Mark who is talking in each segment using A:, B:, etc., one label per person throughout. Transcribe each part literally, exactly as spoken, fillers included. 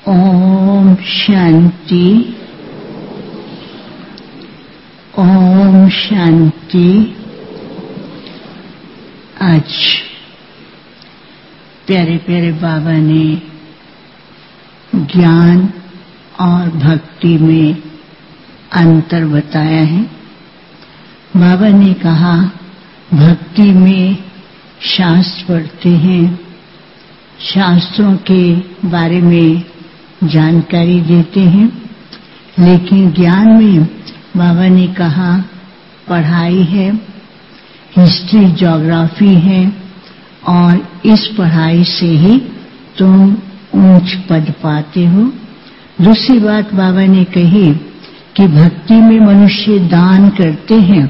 A: ओम शांति। ओम शांति। आज प्यारे प्यारे बाबा ने ज्ञान और भक्ति में अंतर बताया है। बाबा ने कहा भक्ति में शास्त्र पढ़ते हैं, शास्त्रों के बारे में जानकारी देते हैं, लेकिन ज्ञान में बाबा ने कहा पढ़ाई है, हिस्ट्री ज्योग्राफी है और इस पढ़ाई से ही तुम ऊंच पद पाते हो। दूसरी बात बाबा ने कही कि भक्ति में मनुष्य दान करते हैं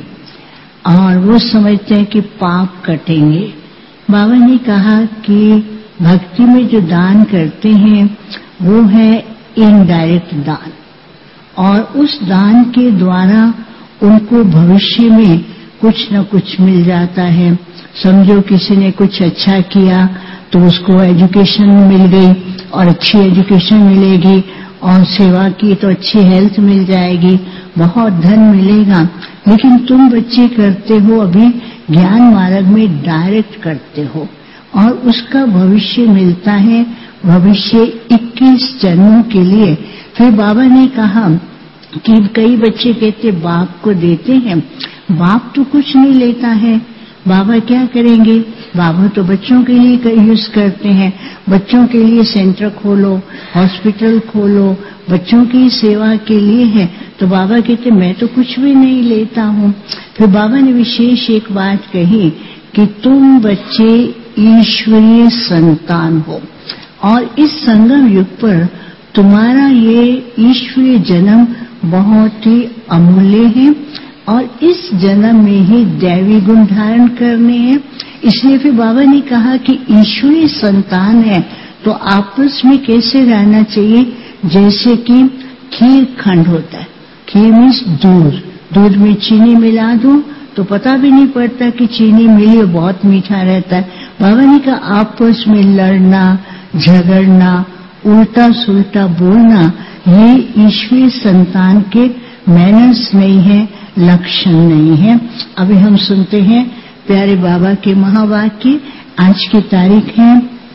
A: और वो समझते हैं कि पाप कटेंगे। बाबा ने कहा कि भक्ति में जो दान करते हैं वो है इनडायरेक्ट दान, और उस दान के द्वारा उनको भविष्य में कुछ न कुछ मिल जाता है। समझो किसी ने कुछ अच्छा किया तो उसको एजुकेशन मिल गई और अच्छी एजुकेशन मिलेगी, और सेवा की तो अच्छी हेल्थ मिल जाएगी, बहुत धन मिलेगा। लेकिन तुम बच्चे करते हो अभी ज्ञान मार्ग में डायरेक्ट करते हो और उसका भविष्य मिलता है, भविष्य इक्कीस जन्मों के लिए। फिर बाबा ने कहा कि कई बच्चे कहते बाप को देते हैं, बाप तो कुछ नहीं लेता है, बाबा क्या करेंगे? बाबा तो बच्चों के लिए यूज करते हैं, बच्चों के लिए सेंटर खोलो, हॉस्पिटल खोलो, बच्चों की सेवा के लिए है। तो बाबा कहते मैं तो कुछ भी नहीं लेता हूँ। फिर बाबा ने विशेष एक बात कही कि तुम बच्चे ईश्वरीय संतान हो और इस संगम युग पर तुम्हारा ये ईश्वरीय जन्म बहुत ही अमूल्य है और इस जन्म में ही दैवी गुण धारण करने हैं। इसलिए फिर बाबा ने कहा कि ईश्वरीय संतान है तो आपस में कैसे रहना चाहिए, जैसे कि खीर खंड होता है। खीर मीन्स दूध, दूध में चीनी मिला दो तो पता भी नहीं पड़ता कि चीनी मिली और बहुत मीठा रहता है। बाबा ने कहा आपस में लड़ना, झगड़ना, उल्टा सुल्टा बोलना, ये ईश्वरीय संतान के मैनर्स नहीं है, लक्षण नहीं है। अभी हम सुनते हैं प्यारे बाबा के महावाक्य। आज की तारीख है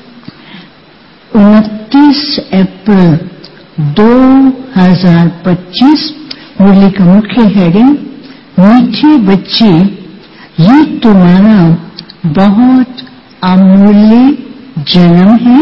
A: उनतीस अप्रैल दो हज़ार पच्चीस। मुरली का मुख्य हेडिंग मीठे बच्चे, ये तुम्हारा बहुत अमूल्य जन्म है।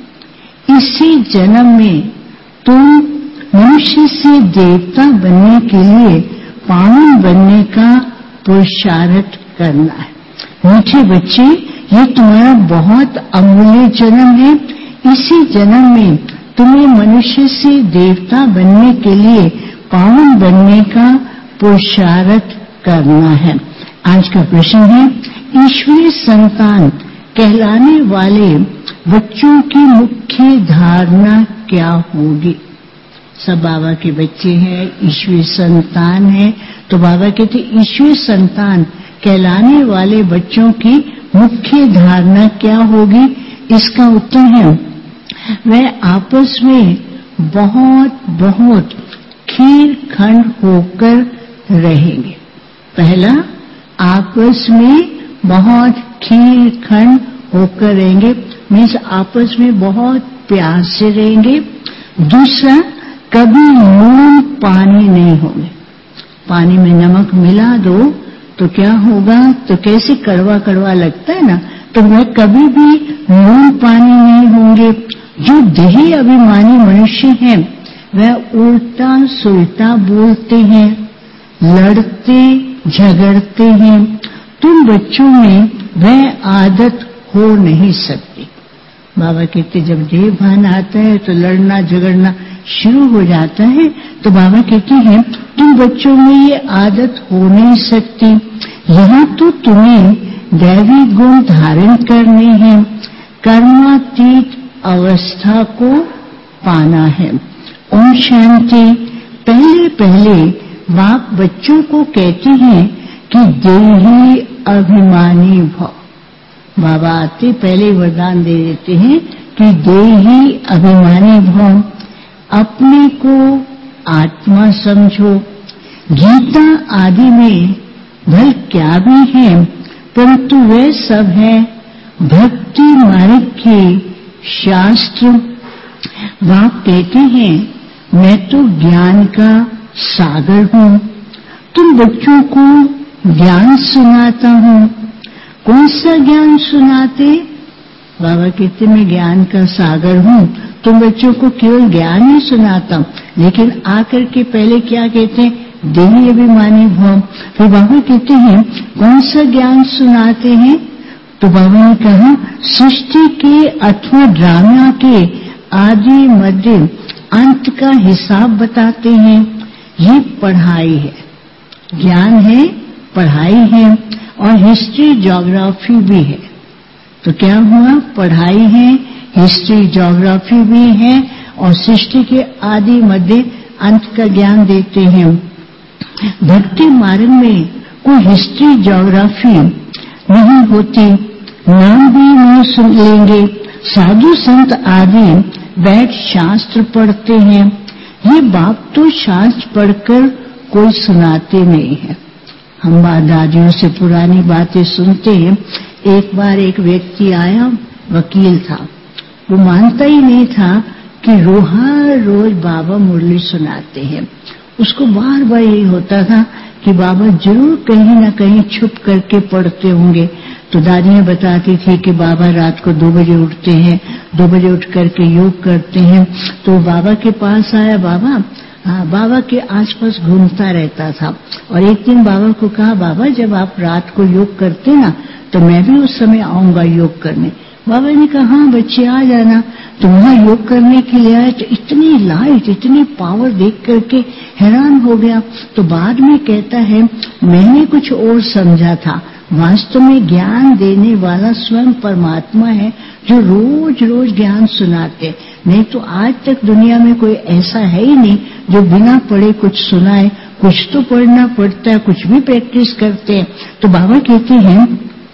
A: इसी जन्म में तुम मनुष्य से देवता बनने के लिए पावन बनने का पुरुषार्थ करना है। मीठे बच्चे, ये तुम्हारा बहुत अमूल्य जन्म है। इसी जन्म में तुम्हें मनुष्य से देवता बनने के लिए पावन बनने का पुरुषार्थ करना है। आज का प्रश्न है ईश्वरीय संतान कहलाने वाले बच्चों की मुख्य धारणा क्या होगी? सब बाबा के बच्चे हैं, ईश्वरीय संतान है, तो बाबा कहते ईश्वरीय संतान कहलाने वाले बच्चों की मुख्य धारणा क्या होगी? इसका उत्तर है वह आपस में बहुत बहुत खीर खंड होकर रहेंगे। पहला, आपस में बहुत खीर खंड होकर रहेंगे, मीन्स आपस में बहुत प्यार से रहेंगे। दूसरा, कभी नून पानी नहीं होंगे। पानी में नमक मिला दो तो क्या होगा, तो कैसे कड़वा कड़वा लगता है ना, तो वह कभी भी नून पानी नहीं होंगे। जो देही अभिमानी मनुष्य हैं वह उल्टा सुल्टा बोलते हैं, लड़ते झगड़ते हैं। तुम बच्चों में वह आदत हो नहीं सकती। बाबा कहते जब देह भान आता है तो लड़ना झगड़ना शुरू हो जाता है, तो बाबा कहते हैं तुम बच्चों में ये आदत हो नहीं सकती। यहाँ तो तुम्हें दैवी गुण धारण करने हैं, कर्मातीत अवस्था को पाना है। ओम शांति। पहले पहले बाप बच्चों को कहते हैं कि देही अभिमानी भव। बाबा आते पहले वरदान दे देते हैं कि देही अभिमानी भव। अपने को आत्मा समझो। गीता आदि में भल क्या भी है, परंतु वे सब है भक्ति मार्ग के शास्त्र। वह कहते हैं मैं तो ज्ञान का सागर हूँ, तुम बच्चों को ज्ञान सुनाता हूँ। कौन सा ज्ञान सुनाते? बाबा कहते मैं ज्ञान का सागर हूँ, तुम बच्चों को केवल ज्ञान ही सुनाता हूँ। लेकिन आकर के पहले क्या कहते हैं? देही अभिमानी भव। फिर बाबा कहते हैं कौन सा ज्ञान सुनाते हैं? तो बाबा ने कहा सृष्टि के अथवा ड्रामा के आदि मध्य अंत का हिसाब बताते हैं। ये पढ़ाई है, ज्ञान है, पढ़ाई है और हिस्ट्री ज्योग्राफी भी है। तो क्या हुआ? पढ़ाई है, हिस्ट्री ज्योग्राफी भी है और सृष्टि के आदि मध्य अंत का ज्ञान देते हैं। भक्ति मार्ग में कोई हिस्ट्री ज्योग्राफी नहीं होती, नाम भी नहीं सुन लेंगे। साधु संत आदि बैठ शास्त्र पढ़ते हैं। ये बात तो शास्त्र पढ़कर कोई सुनाते नहीं है। हम दादियों से पुरानी बातें सुनते हैं। एक बार एक व्यक्ति आया, वकील था, वो मानता ही नहीं था कि हर रोज बाबा मुरली सुनाते हैं। उसको बार बार यही होता था कि बाबा जरूर कहीं ना कहीं छुप करके पढ़ते होंगे। तो दादियां बताती थी कि बाबा रात को दो बजे उठते हैं, दो बजे उठ करके योग करते हैं। तो बाबा के पास आया, बाबा हाँ, बाबा के आसपास घूमता रहता था। और एक दिन बाबा को कहा, बाबा जब आप रात को योग करते ना तो मैं भी उस समय आऊंगा योग करने। बाबा ने कहा हाँ बच्चे आ जाना। तो वहां योग करने के लिए आए तो इतनी लाइट, इतनी पावर देख करके हैरान हो गया। तो बाद में कहता है मैंने कुछ और समझा था, वास्तव में ज्ञान देने वाला स्वयं परमात्मा है जो रोज रोज ज्ञान सुनाते। नहीं तो आज तक दुनिया में कोई ऐसा है ही नहीं जो बिना पढ़े कुछ सुनाए। कुछ तो पढ़ना पड़ता है, कुछ भी प्रैक्टिस करते हैं। तो बाबा कहते हैं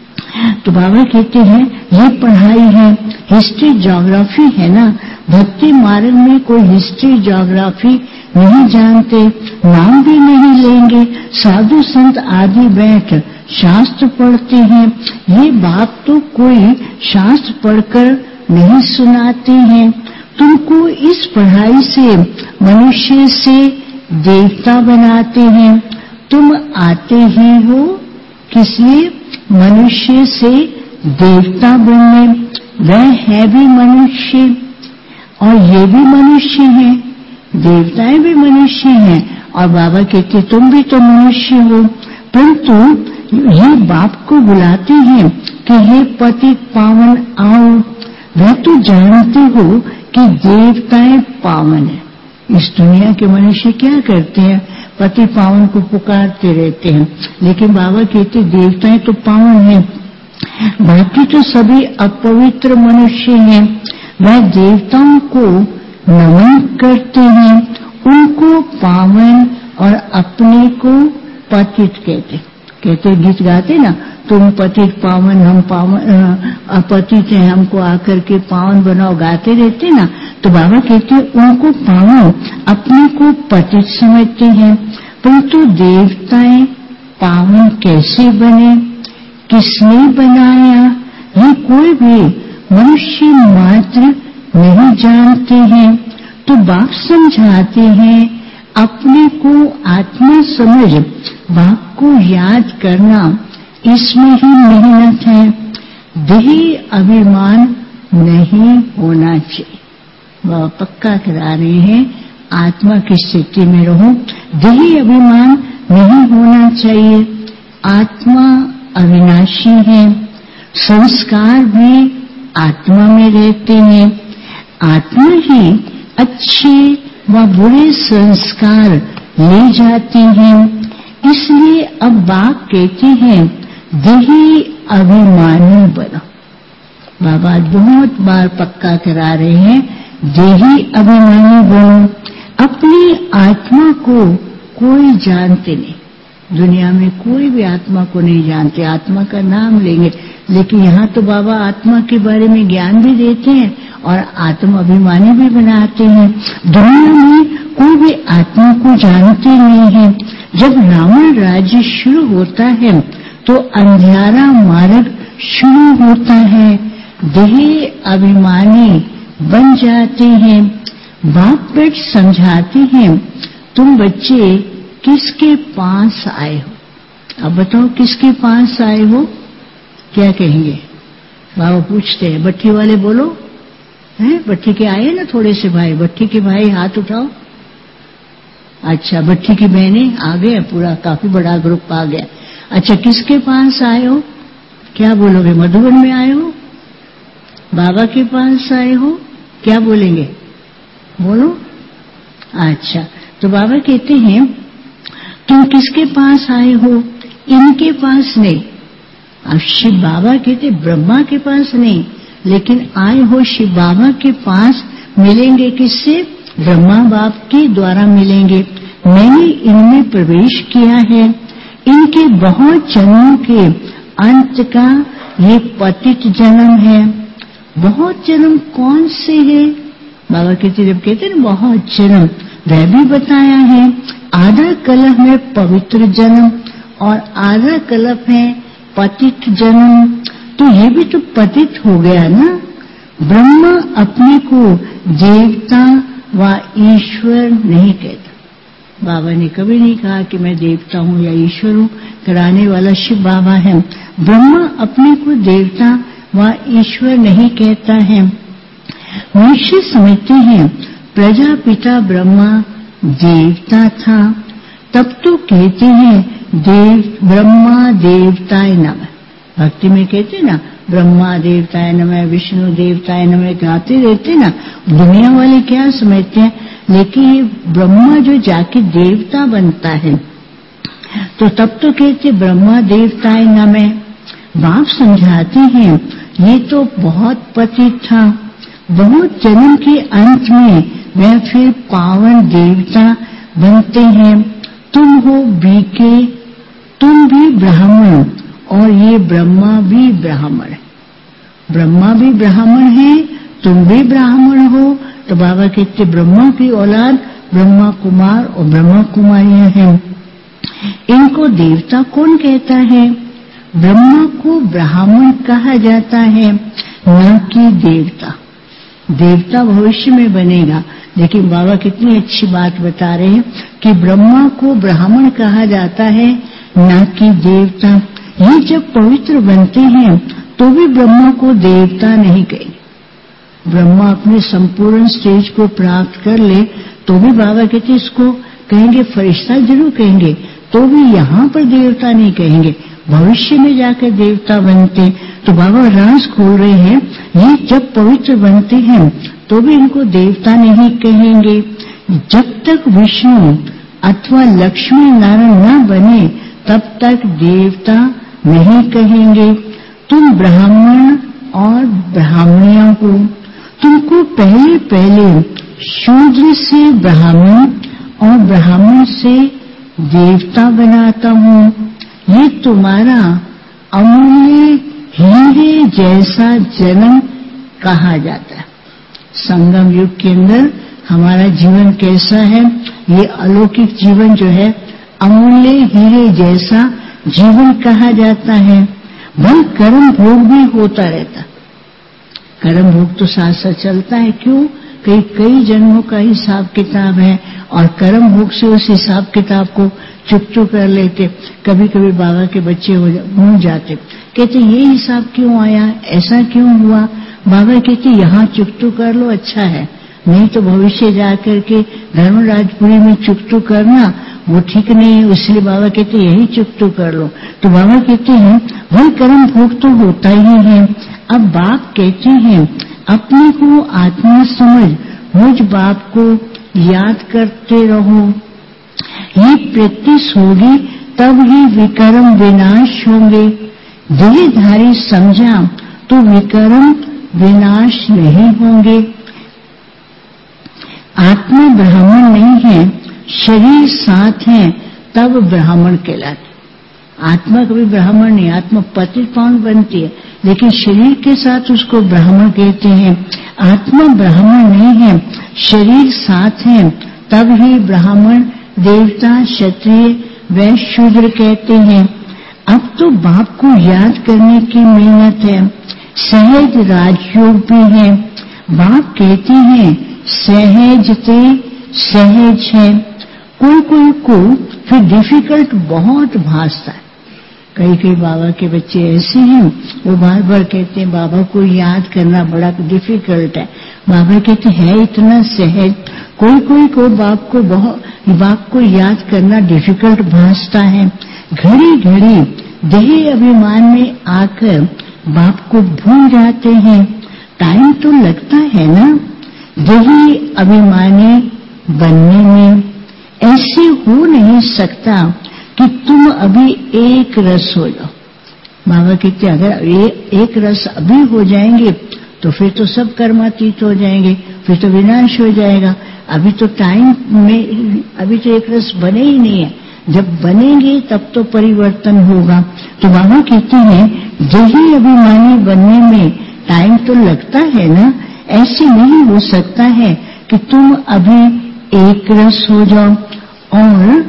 A: तो बाबा कहते हैं ये पढ़ाई है, हिस्ट्री ज्योग्राफी है ना। भक्ति मार्ग में कोई हिस्ट्री ज्योग्राफी नहीं जानते, नाम भी नहीं लेंगे। साधु संत आदि बैठ शास्त्र पढ़ते हैं। ये बात तो कोई शास्त्र पढ़कर नहीं सुनाते हैं। तुमको इस पढ़ाई से मनुष्य से देवता बनाते हैं। तुम आते ही हो किसी मनुष्य से देवता बनने। वह है भी मनुष्य और ये भी मनुष्य है, देवताएं भी मनुष्य हैं। और बाबा कहते तुम भी तो मनुष्य हो, परंतु ये बाप को बुलाते हैं कि हे पतित पावन आओ। वह तो जानते हो कि देवताएं पावन है। इस दुनिया के मनुष्य क्या करते हैं? पति पावन को पुकारते रहते हैं। लेकिन बाबा कहते देवताएं तो पावन हैं, बाकी तो सभी अपवित्र मनुष्य हैं। वह देवताओं को नमन करते हैं, उनको पावन और अपने को पतित कहते। कहते गीत गाते ना, तुम पतित पावन हम पावन अपतित हैं, हमको आकर के पावन बनाओ, गाते रहते ना। तो बाबा कहते उनको पावन, अपने को पतित समझते हैं। परंतु देवताएं पावन कैसे बने, किसने बनाया, ये कोई भी मनुष्य मात्र नहीं जानते हैं। तो बाप समझाते हैं अपने को आत्मा समझ बाप को याद करना, इसमें ही मेहनत है। देही अभिमान नहीं होना चाहिए। वह पक्का करा रहे हैं आत्मा की स्थिति में रहो, देही अभिमान नहीं होना चाहिए। आत्मा अविनाशी है, संस्कार भी आत्मा में रहते हैं। आत्मा ही अच्छे व बुरे संस्कार ले जाती हैं। इसलिए अब बाप कहते हैं देही अभिमानी बनो। बाबा बहुत बार पक्का करा रहे हैं देही अभिमानी बनो। अपनी आत्मा को कोई जानते नहीं, दुनिया में कोई भी आत्मा को नहीं जानते। आत्मा का नाम लेंगे, लेकिन यहाँ तो बाबा आत्मा के बारे में ज्ञान भी देते हैं और आत्म अभिमानी भी बनाते हैं। दुनिया में कोई भी आत्मा को जानते नहीं है। जब रावण राज्य शुरू होता है तो अंधियारा मार्ग शुरू होता है। देह अभिमानी बन जाते हैं। बाप बेट समझाते हैं, तुम बच्चे किसके पास आए हो? अब बताओ किसके पास आए हो? क्या कहेंगे? बाबा पूछते हैं, भट्टी वाले बोलो, हैं? भट्टी के आए ना थोड़े से भाई, भट्टी के भाई हाथ उठाओ। अच्छा, भट्टी की बहनें आ गए, पूरा काफी बड़ा ग्रुप आ गया। अच्छा, किसके पास आए हो? क्या बोलोगे? मधुबन में आए हो? बाबा के पास आए हो? क्या बोलेंगे? बोलो। अच्छा, तो बाबा कहते हैं तुम किसके पास आए हो? इनके पास नहीं। अब शिव बाबा कहते ब्रह्मा के पास नहीं, लेकिन आए हो शिव बाबा के पास। मिलेंगे किससे? ब्रह्मा बाप के द्वारा मिलेंगे। मैंने इनमें प्रवेश किया है। इनके बहुत जन्मों के अंत का ये पतित जन्म है। बहुत जन्म कौन से है? बाबा कहते जब कहते ना बहुत जन्म, वह भी बताया है। आधा कलप में पवित्र जन्म और आधा कलप है पतित जन्म। तो ये भी तो पतित हो गया ना। ब्रह्मा अपने को देवता व ईश्वर नहीं कहता। बाबा ने कभी नहीं कहा कि मैं देवता हूँ या ईश्वर हूँ। कराने वाला शिव बाबा है। ब्रह्मा अपने को देवता व ईश्वर नहीं कहता है। मनुष्य समझते हैं प्रजापिता ब्रह्मा देवता था, तब तो कहते हैं देव ब्रह्मा देवताय नमः। भक्ति में कहते ना ब्रह्मा देवताय नमः, विष्णु देवताय नमः गाते रहते ना। दुनिया वाले क्या समझते हैं, लेकिन ये ब्रह्मा जो जाके देवता बनता है तो तब तो कहते ब्रह्मा देवताय नमः। बाप समझाते हैं ये तो बहुत पतित था। बहुत जन्म के अंत में वह फिर पावन देवता बनते हैं। तुम हो बीके, तुम भी ब्राह्मण और ये ब्रह्मा भी ब्राह्मण है। ब्रह्मा भी ब्राह्मण है, तुम भी ब्राह्मण हो। तो बाबा कहते ब्रह्मा की औलाद ब्रह्मा कुमार और ब्रह्मा कुमारियां हैं। इनको देवता कौन कहता है? ब्रह्मा को ब्राह्मण कहा जाता है, न कि देवता। देवता भविष्य में बनेगा, लेकिन बाबा कितनी अच्छी बात बता रहे हैं कि ब्रह्मा को ब्राह्मण कहा जाता है, न कि देवता। ये जब पवित्र बनते हैं तो भी ब्रह्मा को देवता नहीं कहेंगे। ब्रह्मा अपने संपूर्ण स्टेज को प्राप्त कर ले तो भी बाबा कहते इसको कहेंगे फरिश्ता जरूर कहेंगे, तो भी यहाँ पर देवता नहीं कहेंगे। भविष्य में जाकर देवता बनते। तो बाबा राज खोल रहे हैं, ये जब पवित्र बनते हैं तो भी इनको देवता नहीं कहेंगे। जब तक विष्णु अथवा लक्ष्मी नारायण न बने तब तक देवता नहीं कहेंगे। तुम ब्राह्मण और ब्राह्मणियां हो। तुमको पहले पहले शूद्र से ब्राह्मण और ब्राह्मण से देवता बनाता हूँ। ये तुम्हारा अमूल्य हीरे जैसा जन्म कहा जाता है। संगम युग के अंदर हमारा जीवन कैसा है? ये अलौकिक जीवन जो है अमूल्य हीरे जैसा जीवन कहा जाता है। वह कर्म भोग भी होता रहता। कर्म भोग तो साथ साथ चलता है। क्यों? कई कई जन्मों का हिसाब किताब है और कर्म भोग से उस हिसाब किताब को चुप चुप कर लेते। कभी कभी बाबा के बच्चे हो जाते, कहते ये हिसाब क्यों आया, ऐसा क्यों हुआ? बाबा कहते यहाँ चुकतू कर लो, अच्छा है, नहीं तो भविष्य जाकर के धर्मराजपुरी में चुकतू करना वो ठीक नहीं है। इसलिए बाबा कहते यही चुकतू कर लो। तो बाबा कहते हैं वह कर्म भोग तो होता ही है। अब बाप कहते हैं अपने को आत्मा समझ मुझ बाप को याद करते रहो। ये प्रैक्टिस होगी तब ही विकर्म विनाश होंगे। देहधारी समझा तो विकर्म विनाश नहीं होंगे। आत्मा ब्राह्मण नहीं है, शरीर साथ है, तब ब्राह्मण कहलाते। आत्मा कभी ब्राह्मण नहीं, आत्मा पतित पावन बनती है। लेकिन शरीर के साथ उसको ब्राह्मण कहते हैं। आत्मा ब्राह्मण नहीं है, शरीर साथ है, तब ही ब्राह्मण, देवता, क्षत्रिय, वैश्य, शूद्र कहते हैं। अब तो बाप को याद करने की मेहनत है, सहज राजयोग भी है। बाप कहते हैं सहजते सहज है। कोई कोई को फिर डिफिकल्ट बहुत भासता है। कई कई बाबा के बच्चे ऐसे हैं, वो बार बार कहते हैं बाबा को याद करना बड़ा डिफिकल्ट है। बाबा कहते हैं इतना सहज। कोई कोई को बाप को बहुत बाप को याद करना डिफिकल्ट भासता है। घड़ी घड़ी देह अभिमान में आकर बाप को भूल जाते हैं। टाइम तो लगता है ना देही अभिमानी बनने में। ऐसे हो नहीं सकता कि तुम अभी एक रस हो जाओ। बाबा कहते अगर ये एक रस अभी हो जाएंगे तो फिर तो सब कर्मातीत हो जाएंगे, फिर तो विनाश हो जाएगा। अभी तो टाइम में अभी तो एक रस बने ही नहीं है। जब बनेंगे तब तो परिवर्तन होगा। तो बाबा कहते हैं देही अभिमानी बनने में टाइम तो लगता है ना। ऐसे नहीं हो सकता है कि तुम अभी एक रस हो जाओ और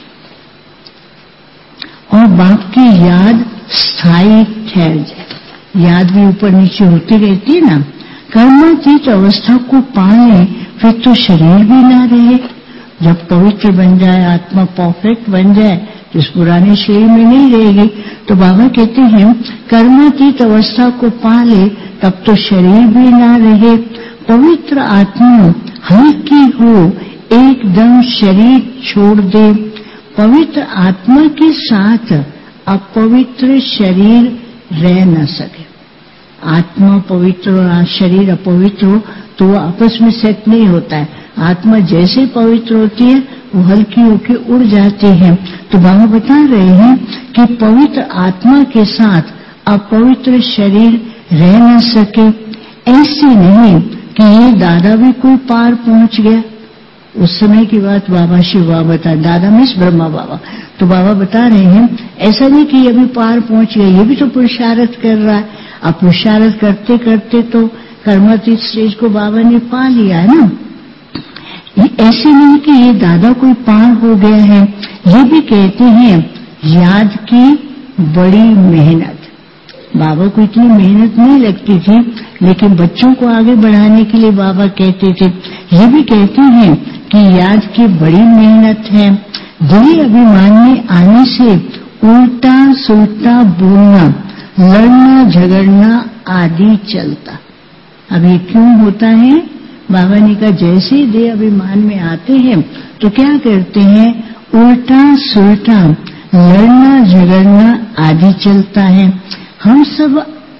A: और बाप की याद स्थायी ठहर जाए। याद भी ऊपर नीचे होती रहती है ना। कर्मातीत अवस्था को पाले फिर तो शरीर भी ना रहे। जब पवित्र बन जाए, आत्मा परफेक्ट बन जाए तो इस पुराने शरीर में नहीं रहेगी। तो बाबा कहते हैं कर्मातीत अवस्था को पाले तब तो शरीर भी ना रहे। पवित्र आत्मा हल्की हो, एकदम शरीर छोड़ दे। पवित्र आत्मा के साथ अपवित्र शरीर रह न सके। आत्मा पवित्र और शरीर अपवित्र हो तो वो आपस में सेट नहीं होता है। आत्मा जैसे पवित्र होती है वो हल्की होके उड़ जाती है। तो बाबा बता रहे हैं कि पवित्र आत्मा के साथ अपवित्र शरीर रह न सके। ऐसे नहीं कि ये दादा भी कोई पार पहुंच गया। उस समय की बात बाबा शिव बाबा बता, दादा मिस ब्रह्मा बाबा। तो बाबा बता रहे हैं ऐसा नहीं कि अभी पार पहुंच गया, ये भी तो पुरुषार्थ कर रहा है। अब पुरुषार्थ करते करते तो कर्मातीत स्टेज को बाबा ने पा लिया है ना। ऐसे नहीं कि ये दादा कोई पार हो गया है। ये भी कहते हैं याद की बड़ी मेहनत। बाबा को इतनी मेहनत नहीं लगती थी, लेकिन बच्चों को आगे बढ़ाने के लिए बाबा कहते थे। ये भी कहते हैं कि याद की बड़ी मेहनत है। देह अभिमान में आने से उल्टा सुल्टा बोलना, लड़ना झगड़ना आदि चलता। अब ये क्यों होता है? बाबा ने कहा जैसे देह अभिमान में आते हैं तो क्या करते हैं, उल्टा सुल्टा लड़ना झगड़ना आदि चलता है। हम सब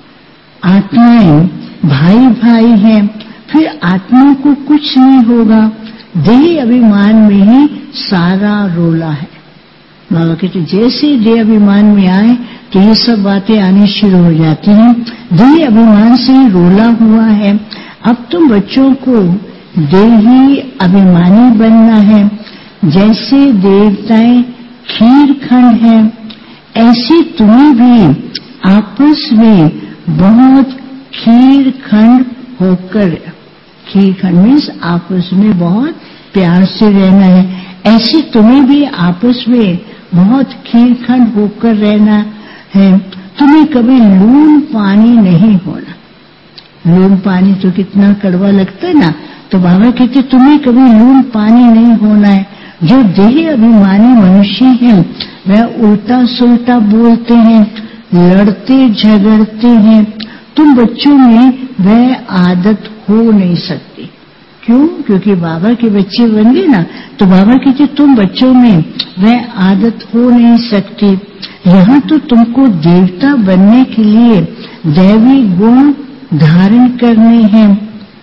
A: आत्माएं भाई भाई हैं, फिर आत्मा को कुछ नहीं होगा। देह अभिमान में ही सारा रोला है। बाबा कहते जैसे देह अभिमान में आए तो ये सब बातें आनी शुरू हो जाती हैं। देह अभिमान से ही रोला हुआ है। अब तुम बच्चों को देही अभिमानी बनना है। जैसे देवताएं खीर खंड है, ऐसे तुम्हें भी आपस में बहुत खीर खंड होकर, खीर खंड मीन्स आपस में बहुत प्यार से रहना है। ऐसे तुम्हें भी आपस में बहुत खीर खंड होकर रहना है। तुम्हें कभी लून पानी नहीं होना। लून पानी तो कितना कड़वा लगता है ना। तो बाबा कहते तुम्हें कभी लून पानी नहीं होना है। जो देह अभिमानी मनुष्य हैं वह उल्टा सुल्टा बोलते हैं, लड़ते झगड़ते हैं। तुम बच्चों में वह आदत हो नहीं सकती। क्यों? क्योंकि बाबा के बच्चे बन गए ना। तो बाबा कहते तुम बच्चों में वह आदत हो नहीं सकती। यहाँ तो तुमको देवता बनने के लिए दैवी गुण धारण करने हैं,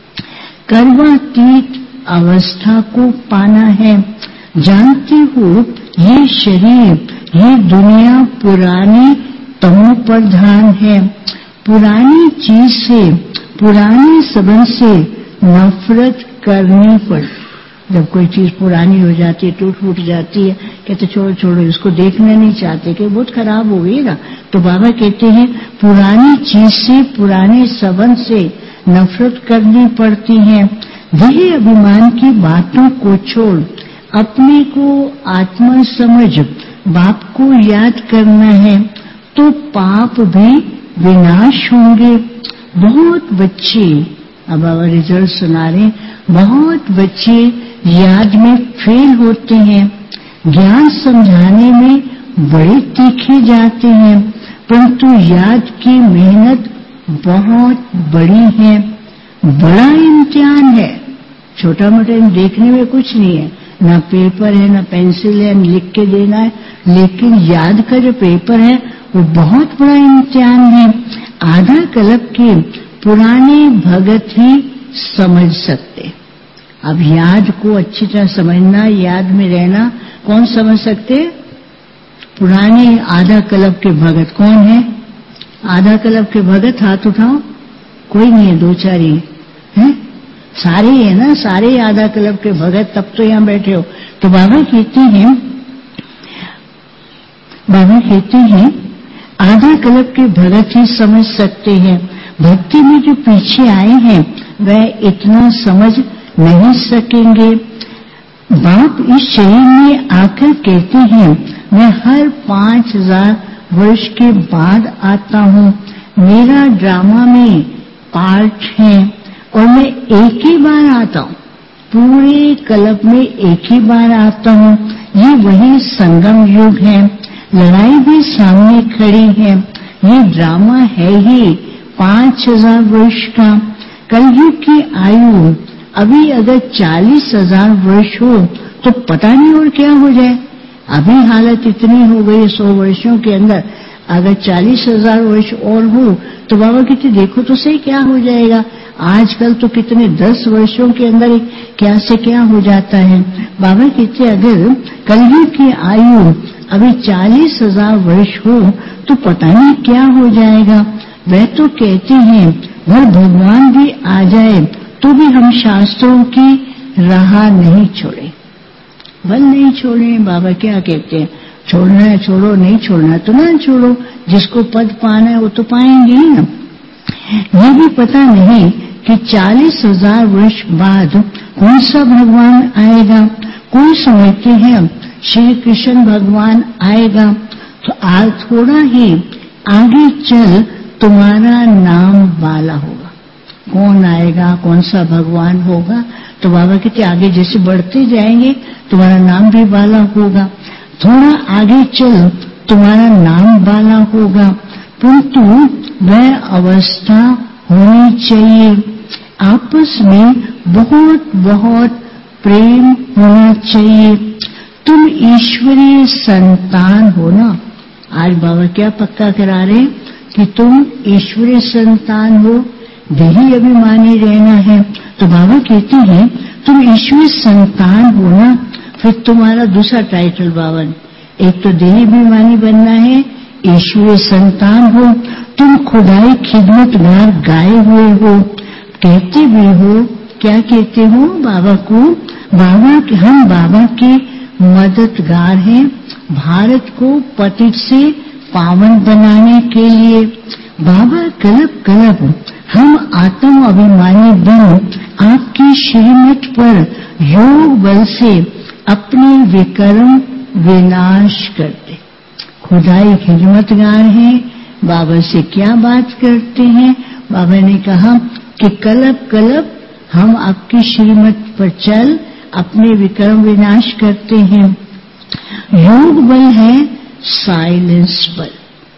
A: कर्मातीत अवस्था को पाना है। जानते हो ये शरीर, ये दुनिया पुरानी तमो प्रधान है। पुरानी चीज से, पुराने संबंध से नफरत करनी पड़ती। जब कोई चीज पुरानी हो जाती है, टूट फूट जाती है, कहते छोड़ो छोड़ो इसको देखना नहीं चाहते कि बहुत खराब हो गई ना। तो बाबा कहते हैं पुरानी चीज से, पुराने संबंध से नफरत करनी पड़ती है। देह अभिमान की बातों को छोड़ अपने को आत्मा समझ बाप को याद करना है, तो पाप भी विनाश होंगे। बहुत बच्चे, अब अब रिजल्ट सुना रहे, बहुत बच्चे याद में फेल होते हैं, ज्ञान समझाने में बड़े तीखे जाते हैं, परंतु याद की मेहनत बहुत बड़ी है, बड़ा इम्तिहान है। छोटा मोटा देखने में कुछ नहीं है, ना पेपर है, ना पेंसिल है, न लिख के देना है, लेकिन याद का जो पेपर है वो बहुत बड़ा इम्तिहान है। आधा कल्प के पुराने भगत ही समझ सकते। अब याद को अच्छी तरह समझना, याद में रहना कौन समझ सकते? पुराने आधा कल्प के भगत। कौन है आधा कल्प के भगत? हाथ उठाओ। कोई नहीं है, दो चार ही हैं। सारे है ना, सारे आधा कल्प के भगत, तब तो यहाँ बैठे हो। तो बाबा कहते हैं, बाबा कहते हैं आधा कल्प के भगत ही समझ सकते हैं। भक्ति में जो पीछे आए हैं वह इतना समझ नहीं सकेंगे। बाप इस शरीर में आकर कहते हैं, मैं हर पांच हजार वर्ष के बाद आता हूँ, मेरा ड्रामा में पार्ट है और मैं एक ही बार आता हूँ, पूरे कल्प में एक ही बार आता हूँ। ये वही संगम युग है, लड़ाई भी सामने खड़ी है, ये ड्रामा है ही पांच हजार वर्ष का। कलयुग की आयु अभी अगर चालीस हजार वर्ष हो तो पता नहीं और क्या हो जाए। अभी हालत इतनी हो गई सौ वर्षों के अंदर, अगर चालीस हजार वर्ष और हो तो बाबा कहते देखो तो सही क्या हो जाएगा। आजकल तो कितने दस वर्षों के अंदर ही क्या से क्या हो जाता है। बाबा कहते अगर कलयुग की आयु अभी चालीस हजार वर्ष हो तो पता नहीं क्या हो जाएगा। वह तो कहते हैं वह भगवान भी आ जाए तो भी हम शास्त्रों की राह नहीं छोड़े, बल नहीं छोड़े। बाबा क्या कहते हैं, छोड़ना है छोड़ो, नहीं छोड़ना तो ना छोड़ो, जिसको पद पाना है वो तो पाएंगे ही ना। ये भी पता नहीं कि चालीस हजार वर्ष बाद कौन सा भगवान आएगा। कोई समझते हैं श्री कृष्ण भगवान आएगा, तो आज थोड़ा ही आगे चल तुम्हारा नाम बाला होगा। कौन आएगा, कौन सा भगवान होगा? तो बाबा कहते आगे जैसे बढ़ते जाएंगे तुम्हारा नाम भी बाला होगा। थोड़ा आगे चल तुम्हारा नाम बाला होगा, परंतु वह अवस्था होनी चाहिए। आपस में बहुत बहुत प्रेम होना चाहिए। तुम ईश्वरीय संतान हो ना। आज बाबा क्या पक्का करा रहे हैं कि तुम ईश्वरीय संतान हो, देही अभिमानी रहना है। तो बाबा कहते हैं तुम ईश्वरीय संतान हो ना, फिर तुम्हारा दूसरा टाइटल बाबा ने, एक तो देही अभिमानी बनना है, ईश्वरीय संतान हो, तुम खुदाई खिदमतगार गाए हुए हो। कहते भी हो, क्या कहते हो बाबा को? बाबा हम बाबा के मददगार हैं, भारत को पतित से पावन बनाने के लिए। बाबा कल्प कल्प हम आत्म अभिमानी बन आपकी श्रीमत पर योग बल से अपने विकर्म विनाश करते। खुदाई खिदमतगार हैं, बाबा से क्या बात करते हैं? बाबा ने कहा कि कल्प कल्प हम आपकी श्रीमत पर चल अपने विकर्म विनाश करते हैं। योग बल है साइलेंस बल,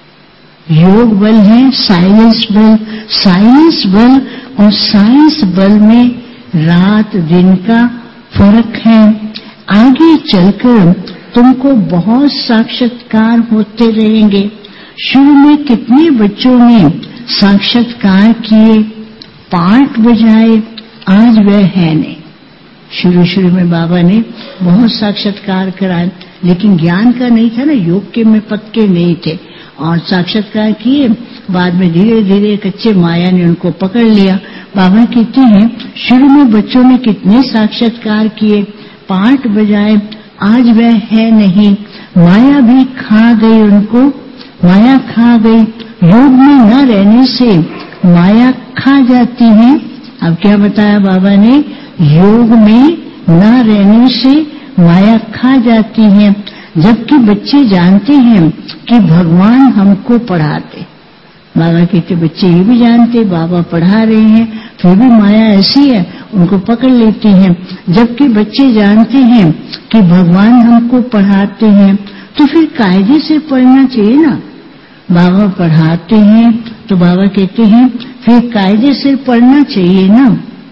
A: योग बल है साइलेंस बल। साइलेंस बल और साइंस बल में रात दिन का फर्क है। आगे चलकर तुमको बहुत साक्षात्कार होते रहेंगे। शुरू में कितने बच्चों ने साक्षात्कार किए, पाठ बजाए, आज वह है नहीं। शुरू शुरू में बाबा ने बहुत साक्षात्कार कराए, लेकिन ज्ञान का नहीं था ना, योग के में पक्के नहीं थे, और साक्षात्कार किए, बाद में धीरे धीरे कच्चे माया ने उनको पकड़ लिया। बाबा कहते हैं शुरू में बच्चों ने कितने साक्षात्कार किए, पाठ बजाए, आज वह है नहीं। माया भी खा गई उनको, माया खा गई। योग में न न रहने से माया खा जाती है। अब क्या बताया बाबा ने, योग में न रहने से माया खा जाती है। जबकि बच्चे जानते हैं कि भगवान हमको पढ़ाते, बाबा कहते बच्चे ये भी जानते बाबा पढ़ा रहे हैं, फिर भी माया ऐसी है उनको पकड़ लेती है। जबकि बच्चे जानते हैं कि भगवान हमको पढ़ाते हैं, तो फिर कायदे से पढ़ना चाहिए ना। बाबा पढ़ाते हैं तो बाबा कहते हैं फिर कायदे से पढ़ना चाहिए ना,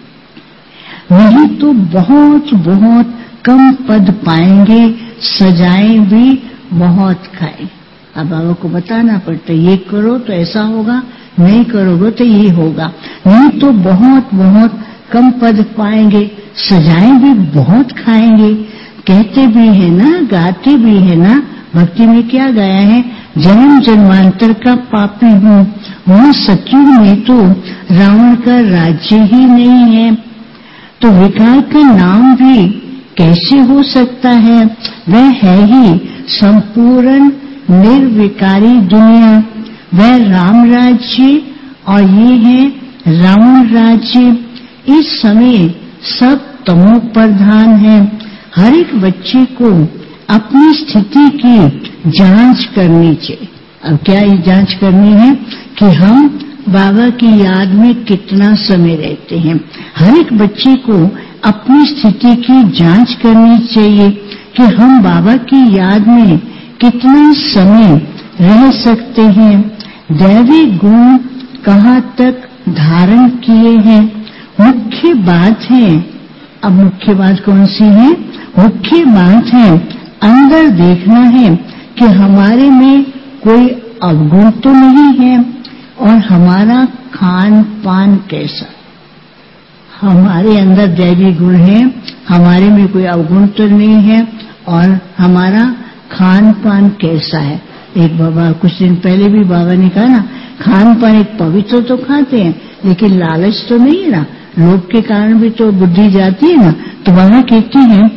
A: नहीं तो बहुत बहुत कम पद पाएंगे, सजाएं भी बहुत खाए। अब बाबा को बताना पड़ता है ये करो तो ऐसा होगा, नहीं करोगे तो ये होगा, नहीं तो बहुत बहुत कम पद पाएंगे, सजाएं भी बहुत खाएंगे। कहते भी है ना, गाते भी है ना, भक्ति में क्या गाया है, जन्म जन्मांतर का पापी हूँ, वहाँ सतयुग में तो रावण का राज्य ही नहीं है, तो विकार का नाम भी कैसे हो सकता है। वह है ही संपूर्ण निर्विकारी दुनिया, वह राम राज्य और ये है रावण राज्य। इस समय सब तमो प्रधान है। हर एक बच्चे को अपनी स्थिति की जांच करनी चाहिए। अब क्या ये जांच करनी है कि हम बाबा की याद में कितना समय रहते हैं। हर एक बच्चे को अपनी स्थिति की जांच करनी चाहिए कि हम बाबा की याद में कितना समय रह सकते हैं। दैवी गुण कहाँ तक धारण किए हैं, मुख्य बात है। अब मुख्य बात कौन सी है, मुख्य बात है अंदर देखना है कि हमारे में कोई अवगुण तो नहीं है, और हमारा खान पान कैसा। हमारे अंदर दैवी गुण है, हमारे में कोई अवगुण तो नहीं है, और हमारा खान पान कैसा है। एक बाबा कुछ दिन पहले भी बाबा ने कहा ना, खान पान एक पवित्र तो खाते हैं लेकिन लालच तो नहीं है ना, लोभ के कारण भी तो बुद्धि जाती है ना। तो बाबा कहती है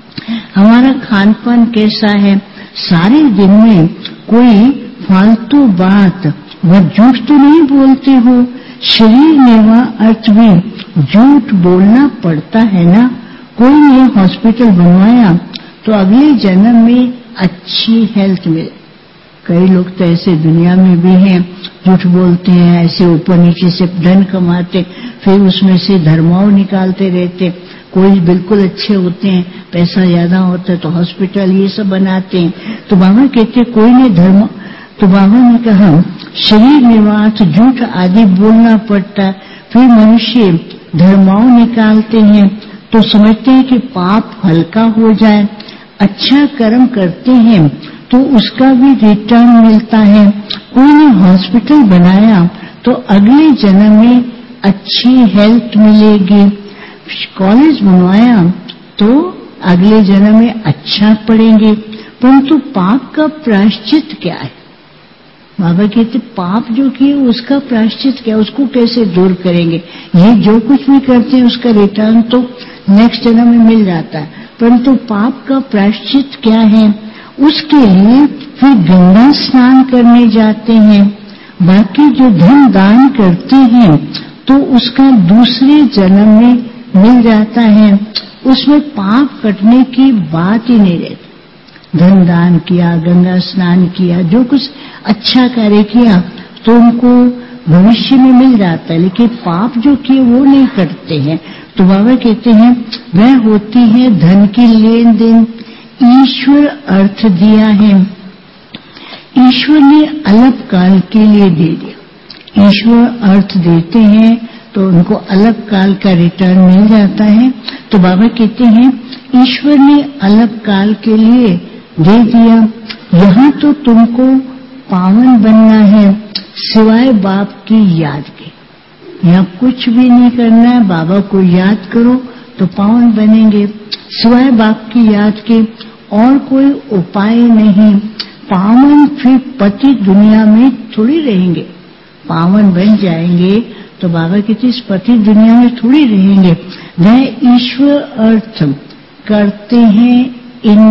A: हमारा खान पान कैसा है, सारे दिन में कोई फालतू बात व झूठ तो नहीं बोलते हो। शरीर निर्वाह अर्थ में झूठ बोलना पड़ता है ना। कोई ने हॉस्पिटल बनवाया तो अगले जन्म में अच्छी हेल्थ मिले। कई लोग तो ऐसे दुनिया में भी हैं, झूठ बोलते हैं, ऐसे ऊपर नीचे से धन कमाते, फिर उसमें से धर्माओं निकालते रहते। कोई बिल्कुल अच्छे होते हैं, पैसा ज्यादा होता है तो हॉस्पिटल ये सब बनाते हैं। तो बाबा कहते कोई ने धर्म, तो बाबा ने कहा शरीर निर्वाह तो झूठ आदि बोलना पड़ता, फिर मनुष्य धर्माओं निकालते हैं तो समझते हैं कि पाप हल्का हो जाए। अच्छा कर्म करते हैं तो उसका भी रिटर्न मिलता है। कोई ने हॉस्पिटल बनाया तो अगले जन्म में अच्छी हेल्थ मिलेगी। कॉलेज बनवाया तो अगले जन्म में अच्छा पढ़ेंगे। परंतु पाप का प्रायश्चित क्या है। बाबा कहते पाप जो किए उसका प्रायश्चित क्या, उसको कैसे दूर करेंगे। ये जो कुछ भी करते हैं उसका रिटर्न तो नेक्स्ट जन्म में मिल जाता है, परंतु पाप का प्रायश्चित क्या है। उसके लिए फिर गंगा स्नान करने जाते हैं। बाकी जो धन दान करते हैं तो उसका दूसरे जन्म में मिल जाता है, उसमें पाप कटने की बात ही नहीं रहती। धन दान किया, गंगा स्नान किया, जो कुछ अच्छा कार्य किया तो उनको भविष्य में मिल जाता है, लेकिन पाप जो किए वो नहीं कटते हैं। तो बाबा कहते हैं वह होती है धन की लेन देन। ईश्वर अर्थ दिया है, ईश्वर ने अलग काल के लिए दे दिया। ईश्वर अर्थ देते हैं तो उनको अलग काल का रिटर्न मिल जाता है। तो बाबा कहते हैं ईश्वर ने अलग काल के लिए दे दिया। यहाँ तो तुमको पावन बनना है सिवाय बाप की याद के। यहाँ कुछ भी नहीं करना है, बाबा को याद करो तो पावन बनेंगे। सिवाय बाप की याद के और कोई उपाय नहीं। पावन फिर पति दुनिया में थोड़ी रहेंगे, पावन बन जाएंगे तो बाबा कहते इस पति दुनिया में थोड़ी रहेंगे। वह ईश्वर अर्थ करते हैं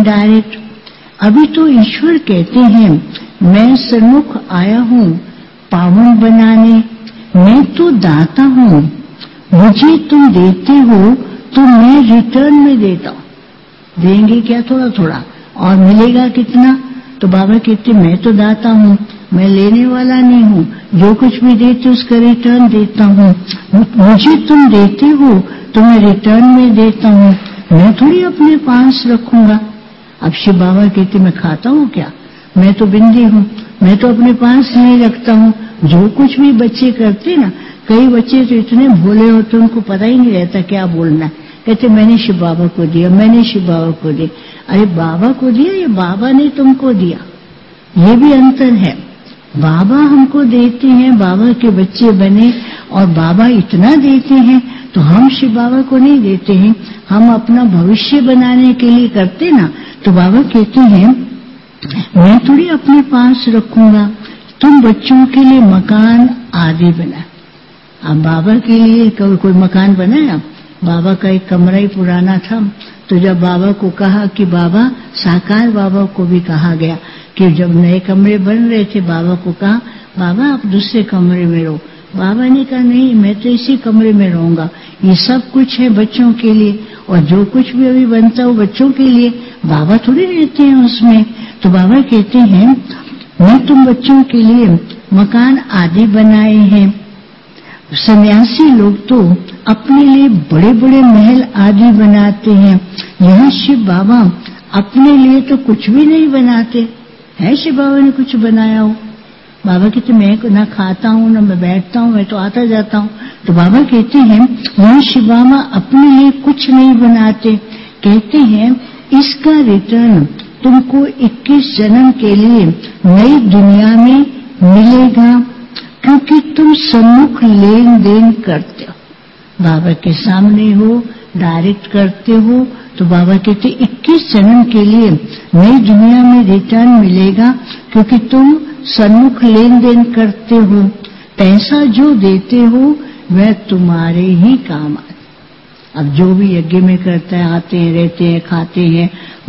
A: इनडायरेक्ट। अभी तो ईश्वर कहते हैं मैं सन्मुख आया हूँ पावन बनाने। मैं तो दाता हूँ, मुझे तुम देते हो तो मैं रिटर्न में देता हूँ। देंगे क्या? थोड़ा थोड़ा, और मिलेगा कितना? तो बाबा कहते मैं तो दाता हूँ, मैं लेने वाला नहीं हूँ, जो कुछ भी देते उसका रिटर्न देता हूँ। मुझे तुम देते हो तो मैं रिटर्न में देता हूँ, मैं थोड़ी अपने पास रखूंगा। अब शिव बाबा कहते मैं खाता हूँ क्या? मैं तो बिंदी हूँ, मैं तो अपने पास नहीं रखता हूँ। जो कुछ भी बच्चे करते ना, कई बच्चे तो इतने भोले होते उनको पता ही नहीं रहता क्या बोलना है। कहते मैंने शिव बाबा को दिया, मैंने शिव बाबा को दिया। अरे बाबा को दिया या बाबा ने तुमको दिया? ये भी अंतर है। बाबा हमको देते हैं, बाबा के बच्चे बने, और बाबा इतना देते हैं तो हम शिव बाबा को नहीं देते हैं। हम अपना भविष्य बनाने के लिए करते ना, तो बाबा कहते हैं मैं थोड़ी अपने पास रखूंगा, तुम बच्चों के लिए मकान आदि बना। अब बाबा के लिए कोई कोई मकान बनाया, बाबा का एक कमरा ही पुराना था। तो जब बाबा को कहा कि बाबा, साकार बाबा को भी कहा गया कि जब नए कमरे बन रहे थे, बाबा को कहा बाबा आप दूसरे कमरे में रहो। बाबा ने कहा नहीं, मैं तो इसी कमरे में रहूंगा, ये सब कुछ है बच्चों के लिए, और जो कुछ भी अभी बनता है वो बच्चों के लिए, बाबा थोड़ी रहते हैं उसमें। तो बाबा कहते हैं मैं तुम बच्चों के लिए मकान आदि बनाए हैं। सन्यासी लोग तो अपने लिए बड़े बड़े महल आदि बनाते हैं, यहाँ शिव बाबा अपने लिए तो कुछ भी नहीं बनाते हैं। शिव बाबा ने कुछ बनाया हो? बाबा कहते मैं ना खाता हूँ ना मैं बैठता हूँ, मैं तो आता जाता हूँ। तो बाबा कहते हैं यहाँ शिव बाबा अपने लिए कुछ नहीं बनाते। कहते हैं इसका रिटर्न तुमको इक्कीस जन्म के लिए नई दुनिया में मिलेगा, क्योंकि तुम सम्मुख लेन देन करते हो, बाबा के सामने हो, डायरेक्ट करते हो। तो बाबा कहते इक्कीस जन्म के लिए नई दुनिया में रिटर्न मिलेगा, क्योंकि तुम सम्मुख लेन देन करते हो। पैसा जो देते हो वह तुम्हारे ही काम आता। अब जो भी यज्ञ में करता है, आते हैं, रहते हैं, खाते हैं,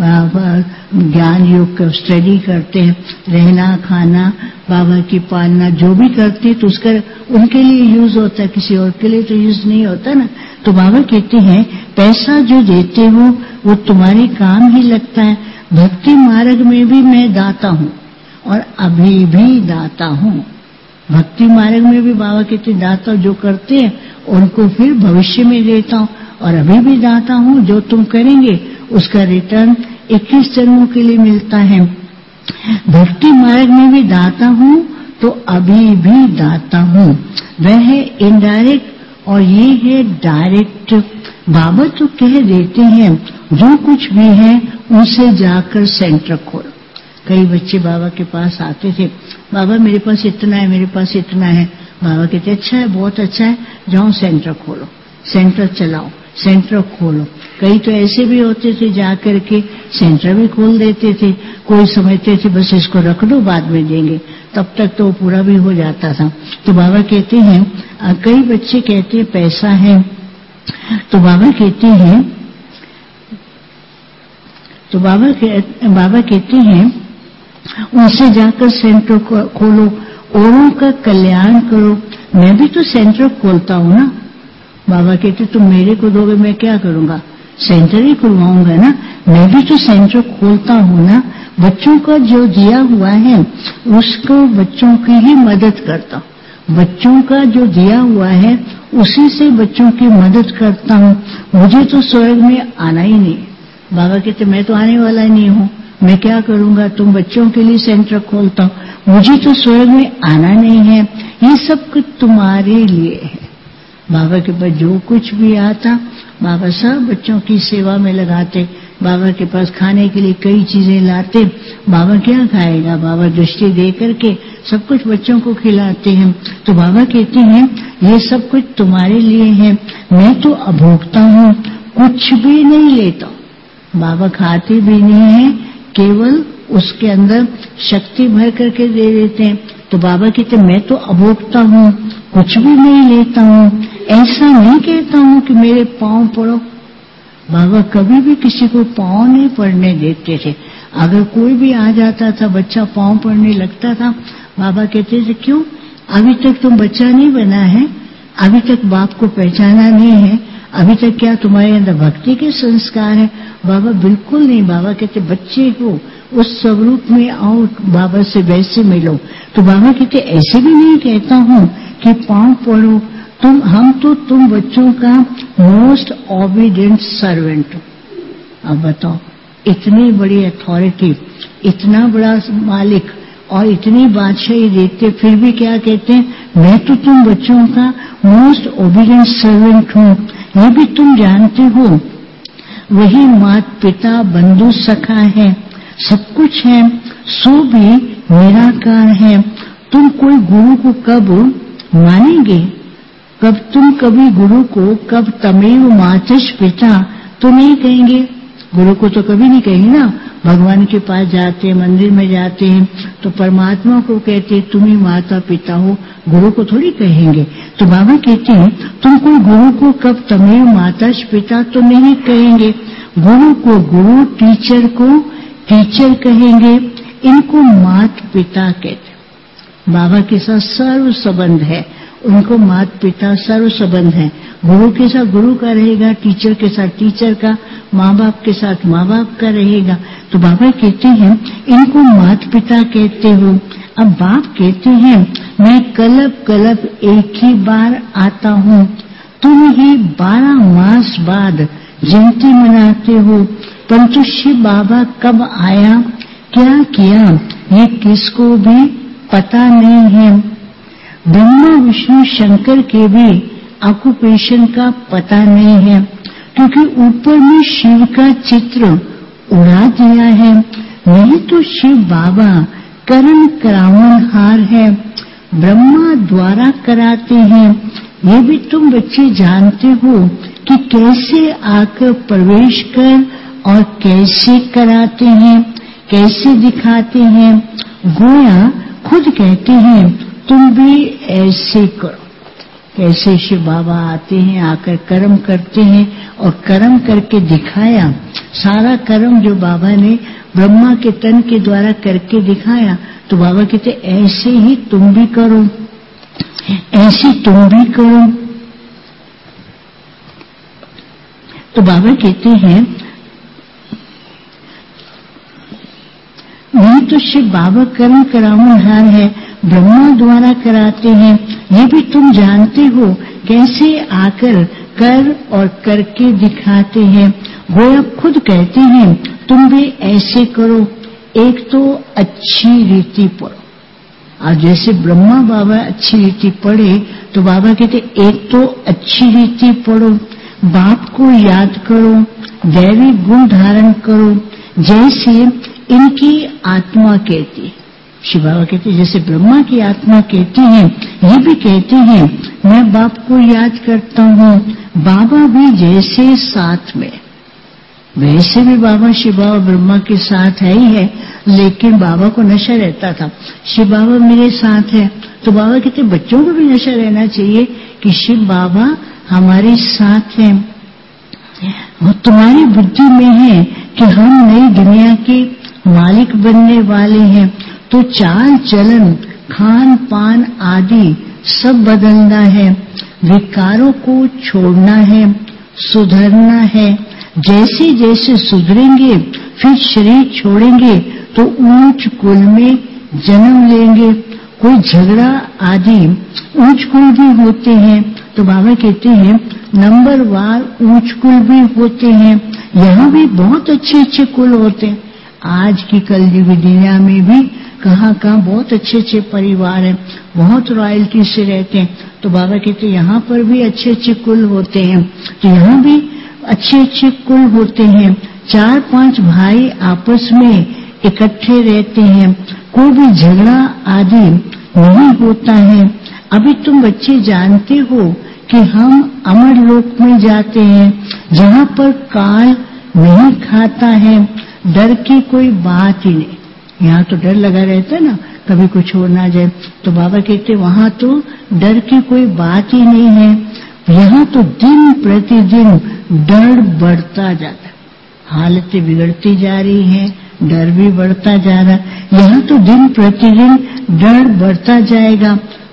A: ज्ञान योग का स्टडी करते हैं, रहना खाना, बाबा की पालना जो भी करते हैं, तो उसका उनके लिए यूज होता है, किसी और के लिए तो यूज नहीं होता ना। तो बाबा कहते हैं पैसा जो देते हो वो तुम्हारे काम ही लगता है। भक्ति मार्ग में भी मैं दाता हूँ और अभी भी दाता हूँ। भक्ति मार्ग में भी बाबा कहते दाता जो करते हैं उनको फिर भविष्य में देता हूँ, और अभी भी दाता हूँ, जो तुम करेंगे उसका रिटर्न इक्कीस जन्मों के लिए मिलता है। भक्ति मार्ग में भी दाता हूँ तो अभी भी दाता हूँ। वह है इनडायरेक्ट और ये है डायरेक्ट। बाबा तो कह देते हैं जो कुछ भी है उनसे जाकर सेंटर खोलो। कई बच्चे बाबा के पास आते थे, बाबा मेरे पास इतना है, मेरे पास इतना है। बाबा कहते अच्छा है, बहुत अच्छा है, जाओ सेंटर खोलो, सेंटर चलाओ, सेंटर खोलो। कई तो ऐसे भी होते थे जाकर के सेंटर भी खोल देते थे। कोई समझते थे बस इसको रख दो बाद में देंगे, तब तक तो पूरा भी हो जाता था। तो बाबा कहते हैं कई बच्चे कहते हैं पैसा है, तो बाबा कहते हैं तो बाबा कह, बाबा कहते हैं उनसे जाकर सेंटर खोलो, औरों का कल्याण करो। मैं भी तो सेंटर खोलता हूँ ना। बाबा कहते तुम मेरे को दोगे मैं क्या करूंगा, सेंटर ही खुलवाऊंगा ना। मैं भी तो सेंटर खोलता हूँ ना। बच्चों का जो दिया हुआ है उसको बच्चों की ही मदद करता हूँ। बच्चों का जो दिया हुआ है उसी से बच्चों की मदद करता हूँ। मुझे तो स्वर्ग में आना ही नहीं। बाबा कहते मैं तो आने वाला ही नहीं हूँ, मैं क्या करूंगा, तुम बच्चों के लिए सेंटर खोलता हूँ, मुझे तो स्वर्ग में आना नहीं है। ये सब कुछ तुम्हारे लिए है। बाबा के पास जो कुछ भी आता बाबा सब बच्चों की सेवा में लगाते। बाबा के पास खाने के लिए कई चीजें लाते, बाबा क्या खाएगा, बाबा दृष्टि दे करके सब कुछ बच्चों को खिलाते हैं। तो बाबा कहते हैं ये सब कुछ तुम्हारे लिए है, मैं तो अभोक्ता हूँ, कुछ भी नहीं लेता। बाबा खाते भी नहीं है, केवल उसके अंदर शक्ति भर करके दे देते हैं। तो बाबा कहते मैं तो अभोक्ता हूँ, कुछ भी नहीं लेता हूँ। ऐसा नहीं कहता हूँ कि मेरे पांव पड़ो। बाबा कभी भी किसी को पांव नहीं पड़ने देते थे। अगर कोई भी आ जाता था बच्चा पांव पड़ने लगता था, बाबा कहते थे क्यों, अभी तक तुम बच्चा नहीं बना है, अभी तक बाप को पहचाना नहीं है, अभी तक क्या तुम्हारे अंदर भक्ति के संस्कार है? बाबा बिल्कुल नहीं। बाबा कहते बच्चे हो, उस स्वरूप में आओ, बाबा से वैसे मिलो। तो बाबा कहते ऐसे भी नहीं कहता हूँ कि पांव पड़ो, तुम हम तो तुम बच्चों का मोस्ट ओबीडिएंट सर्वेंट हो। अब बताओ, इतनी बड़ी अथॉरिटी, इतना बड़ा मालिक और इतनी बादशाही देते, फिर भी क्या कहते हैं, मैं तो तुम बच्चों का मोस्ट ओबीडिएंट सर्वेंट हूँ। ये भी तुम जानते हो, वही माता पिता बंधु सखा है, सब कुछ है, सो भी निराकार है। तुम कोई गुरु को कब मानेंगे? कब तुम कभी गुरु को कब तमेव मातृ पिता तो नहीं कहेंगे? गुरु को तो कभी नहीं कहेंगे ना। भगवान के पास जाते हैं, मंदिर में जाते हैं तो परमात्मा को कहते तुम ही माता पिता हो, गुरु को थोड़ी कहेंगे। तो बाबा कहते हैं तुम कोई गुरु को कब तमेव माता पिता तो नहीं कहेंगे। गुरु को गुरु, टीचर को टीचर कहेंगे, इनको मात पिता कहते। बाबा के साथ सर्व संबंध है, उनको मात पिता सर्व संबंध है। गुरु के साथ गुरु का रहेगा, टीचर के साथ टीचर का, माँ बाप के साथ माँ बाप का रहेगा। तो बाबा कहते हैं इनको मात पिता कहते हो। अब बाप कहते हैं मैं कल्प कल्प एक ही बार आता हूँ, तुम ही बारह मास बाद जयंती मनाते हो, परंतु शिव बाबा कब आया, क्या किया, ये किसको भी पता नहीं है। ब्रह्मा विष्णु शंकर के भी ऑक्यूपेशन का पता नहीं है, क्योंकि ऊपर में शिव का चित्र उड़ा दिया है। नहीं तो शिव बाबा कर्म करावनहार है, ब्रह्मा द्वारा कराते हैं। ये भी तुम बच्चे जानते हो कि कैसे आकर प्रवेश कर और कैसे कराते हैं, कैसे दिखाते हैं। गोया खुद कहते हैं तुम भी ऐसे करो। कैसे शिव बाबा आते हैं, आकर कर्म करते हैं और कर्म करके दिखाया। सारा कर्म जो बाबा ने ब्रह्मा के तन के द्वारा करके दिखाया, तो बाबा कहते ऐसे ही तुम भी करो, ऐसे तुम भी करो। तो बाबा कहते हैं नहीं तो शिव बाबा कर्म करावनहार है, ब्रह्मा द्वारा कराते हैं। ये भी तुम जानते हो कैसे आकर कर और करके दिखाते हैं। गोया खुद कहते हैं तुम भी ऐसे करो। एक तो अच्छी रीति पढ़ो, और जैसे ब्रह्मा बाबा अच्छी रीति पढ़े तो बाबा कहते एक तो अच्छी रीति पढ़ो, बाप को याद करो, दैवी गुण धारण करो, जैसे इनकी आत्मा कहती। शिव बाबा कहते जैसे ब्रह्मा की आत्मा कहती है, ये भी कहते हैं मैं बाप को याद करता हूँ। बाबा भी जैसे साथ में, वैसे भी बाबा शिव बाबा ब्रह्मा के साथ है ही है, लेकिन बाबा को नशा रहता था। शिव बाबा मेरे साथ है, तो बाबा कहते बच्चों को भी नशा रहना चाहिए कि शिव बाबा हमारे साथ हैं। वो तुम्हारी बुद्धि में है कि हम नई दुनिया के मालिक बनने वाले हैं, तो चाल चलन खान पान आदि सब बदलना है, विकारों को छोड़ना है, सुधरना है। जैसे जैसे सुधरेंगे फिर शरीर छोड़ेंगे तो ऊंच कुल में जन्म लेंगे। कोई झगड़ा आदि ऊंच कुल भी होते हैं, तो बाबा कहते हैं नंबर वार ऊंच कुल भी होते हैं। यहाँ भी बहुत अच्छे अच्छे कुल होते हैं। आज की कलयुग दुनिया में भी कहाँ कहाँ बहुत अच्छे अच्छे परिवार हैं, बहुत रॉयल्टी से रहते हैं। तो बाबा कहते यहाँ पर भी अच्छे अच्छे कुल होते हैं, तो यहाँ भी अच्छे अच्छे कुल होते हैं। चार पांच भाई आपस में इकट्ठे रहते हैं, कोई भी झगड़ा आदि नहीं होता है। अभी तुम बच्चे जानते हो कि हम अमर लोक में जाते हैं, जहाँ पर काल नहीं खाता है, डर की कोई बात ही नहीं। यहाँ तो डर लगा रहता है ना, कभी कुछ हो ना जाए। तो बाबा कहते वहाँ तो डर की कोई बात ही नहीं है। यहाँ तो दिन प्रतिदिन डर बढ़ता जाता है, हालतें बिगड़ती जा रही हैं, डर भी बढ़ता जा रहा है। यहाँ तो दिन प्रतिदिन डर बढ़ता जाएगा।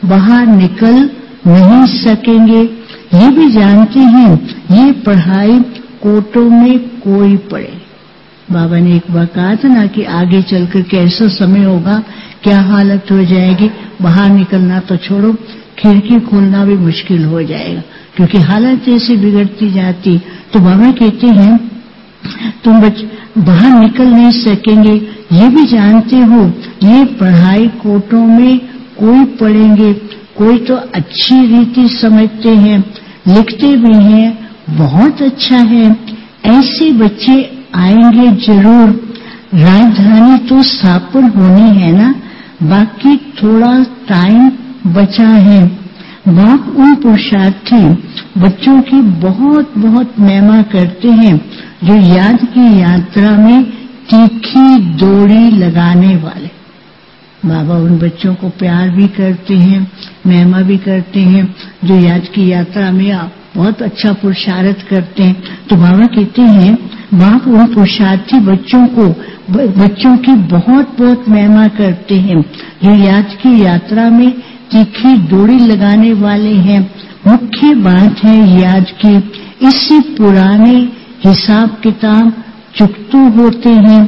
A: बाहर निकल नहीं सकेंगे। ये भी जानते हैं ये पढ़ाई कोटों में कोई पढ़े। बाबा ने एक बार कहा था ना कि आगे चलकर कैसा समय होगा, क्या हालत हो जाएगी, बाहर निकलना तो छोड़ो, खिड़की खोलना भी मुश्किल हो जाएगा, क्योंकि हालत ऐसी बिगड़ती जाती। तो बाबा कहते हैं तुम बच बाहर निकल नहीं सकेंगे, ये भी जानते हो ये पढ़ाई कोटों में कोई पढ़ेंगे। कोई तो अच्छी रीति समझते हैं, लिखते भी हैं, बहुत अच्छा है, ऐसे बच्चे आएंगे जरूर। राजधानी तो स्थापन होनी है ना, बाकी थोड़ा टाइम बचा है। बाप उन पुरुषार्थी बच्चों की बहुत बहुत महिमा करते हैं जो याद की यात्रा में तीखी डोरी लगाने वाले। बाबा उन बच्चों को प्यार भी करते हैं, महिमा भी करते हैं जो याद की यात्रा में बहुत अच्छा पुरुषार्थ करते हैं। तो बाबा कहते हैं बाप उन पुरुषार्थी बच्चों को बच्चों की बहुत बहुत महिमा करते हैं जो याद की यात्रा में तीखी डोरी लगाने वाले हैं। मुख्य बात है याद की, इससे पुराने हिसाब किताब चुकते होते हैं।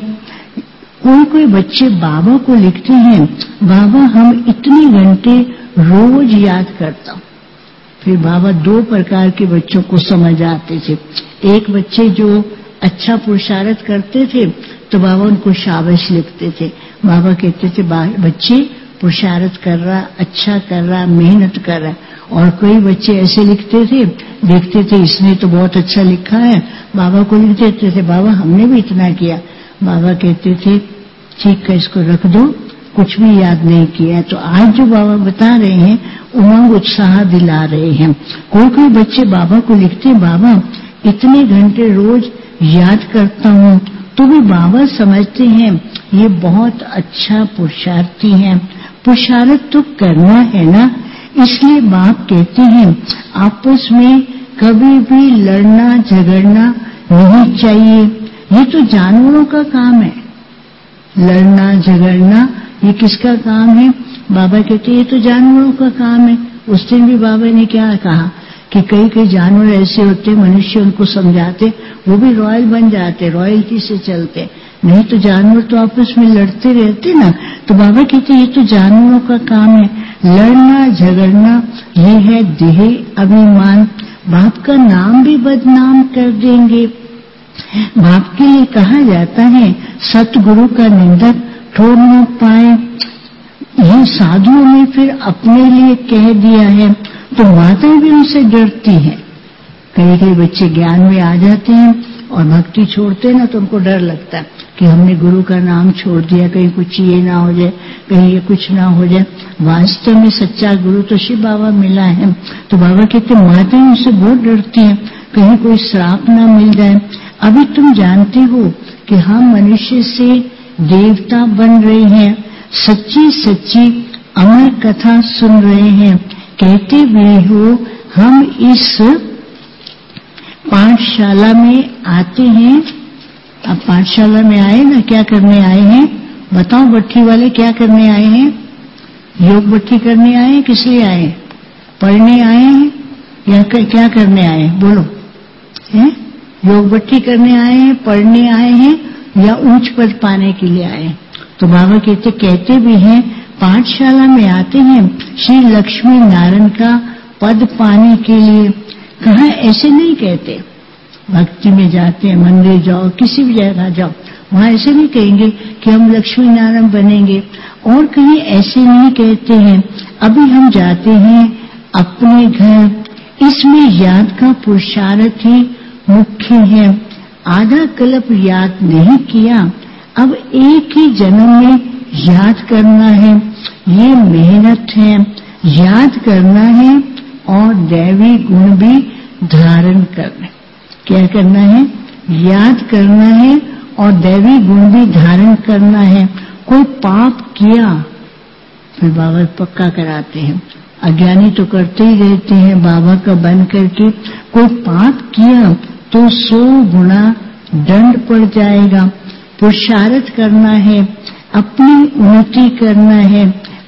A: कोई कोई बच्चे बाबा को लिखते हैं, बाबा हम इतने घंटे रोज याद करता हूँ। फिर बाबा दो प्रकार के बच्चों को समझ आते थे। एक बच्चे जो अच्छा पुरुषार्थ करते थे तो बाबा उनको शाबाश लिखते थे। बाबा कहते थे बच्चे पुरुषार्थ कर रहा, अच्छा कर रहा, मेहनत कर रहा। और कोई बच्चे ऐसे लिखते थे, देखते थे इसने तो बहुत अच्छा लिखा है, बाबा को लिख देते थे, बाबा हमने भी इतना किया। बाबा कहते थे ठीक है, इसको रख दो, कुछ भी याद नहीं किया। तो आज जो बाबा बता रहे हैं उमंग उत्साह दिला रहे हैं। कोई कोई बच्चे बाबा को लिखते हैं, बाबा इतने घंटे रोज याद करता हूँ, तो भी बाबा समझते हैं ये बहुत अच्छा पुरुषार्थी है, पुरुषार्थ तो करना है ना। इसलिए बाप कहते हैं आपस में कभी भी लड़ना झगड़ना नहीं चाहिए। ये तो जानवरों का काम है, लड़ना झगड़ना ये किसका काम है? बाबा कहते हैं ये तो जानवरों का काम है। उस दिन भी बाबा ने क्या कहा कि कई कई जानवर ऐसे होते, मनुष्य उनको समझाते, वो भी रॉयल बन जाते, रॉयल्टी से चलते। नहीं तो जानवर तो आपस में लड़ते रहते ना। तो बाबा कहते ये तो जानवरों का काम है, लड़ना झगड़ना ये है देह अभिमान, बाप का नाम भी बदनाम कर देंगे। बाप के लिए कहा जाता है सतगुरु का निंदक ठोर न पाए। ये साधुओं ने फिर अपने लिए कह दिया है, तो माताएं भी उनसे डरती हैं। कई कई बच्चे ज्ञान में आ जाते हैं और भक्ति छोड़ते हैं ना, तो उनको डर लगता है कि हमने गुरु का नाम छोड़ दिया, कहीं कुछ ये ना हो जाए, कहीं ये कुछ ना हो जाए। वास्तव में सच्चा गुरु तो शिव बाबा मिला है। तो बाबा कहते माताएं उनसे बहुत डरती हैं, कहीं कोई श्राप ना मिल जाए। अभी तुम जानते हो कि हम मनुष्य से देवता बन रहे हैं, सच्ची सच्ची अमर कथा सुन रहे हैं। कहते भी हो हम इस पाठशाला में आते हैं। अब पाठशाला में आए ना, क्या करने आए हैं बताओ भट्ठी वाले, क्या करने आए हैं? योग भट्ठी करने आए हैं? किस लिए आए? पढ़ने आए हैं या क्या करने आए हैं? बोलो। हैं? योग भट्ठी करने आए हैं, पढ़ने आए हैं या ऊंच पद पाने के लिए आए हैं? तो बाबा कहते कहते भी हैं पाठशाला में आते हैं श्री लक्ष्मी नारायण का पद पाने के लिए। कहा ऐसे नहीं कहते, भक्ति में जाते हैं, मंदिर जाओ, किसी भी जगह जाओ, वहां ऐसे नहीं कहेंगे कि हम लक्ष्मी नारायण बनेंगे। और कहीं ऐसे नहीं कहते हैं। अभी हम जाते हैं अपने घर, इसमें याद का पुरुषार्थ ही मुख्य है। आधा कल्प याद नहीं किया, अब एक ही जन्म में याद करना है, ये मेहनत है। याद करना है और दैवी गुण भी धारण करना। क्या करना है? याद करना है और दैवी गुण भी धारण करना है। कोई पाप किया, फिर बाबा पक्का कराते हैं, अज्ञानी तो करते ही रहते हैं बाबा का बन करके। कोई पाप किया तो सौ गुना दंड पड़ जाएगा। पुरुषार्थ करना है, अपनी उन्नति करना है,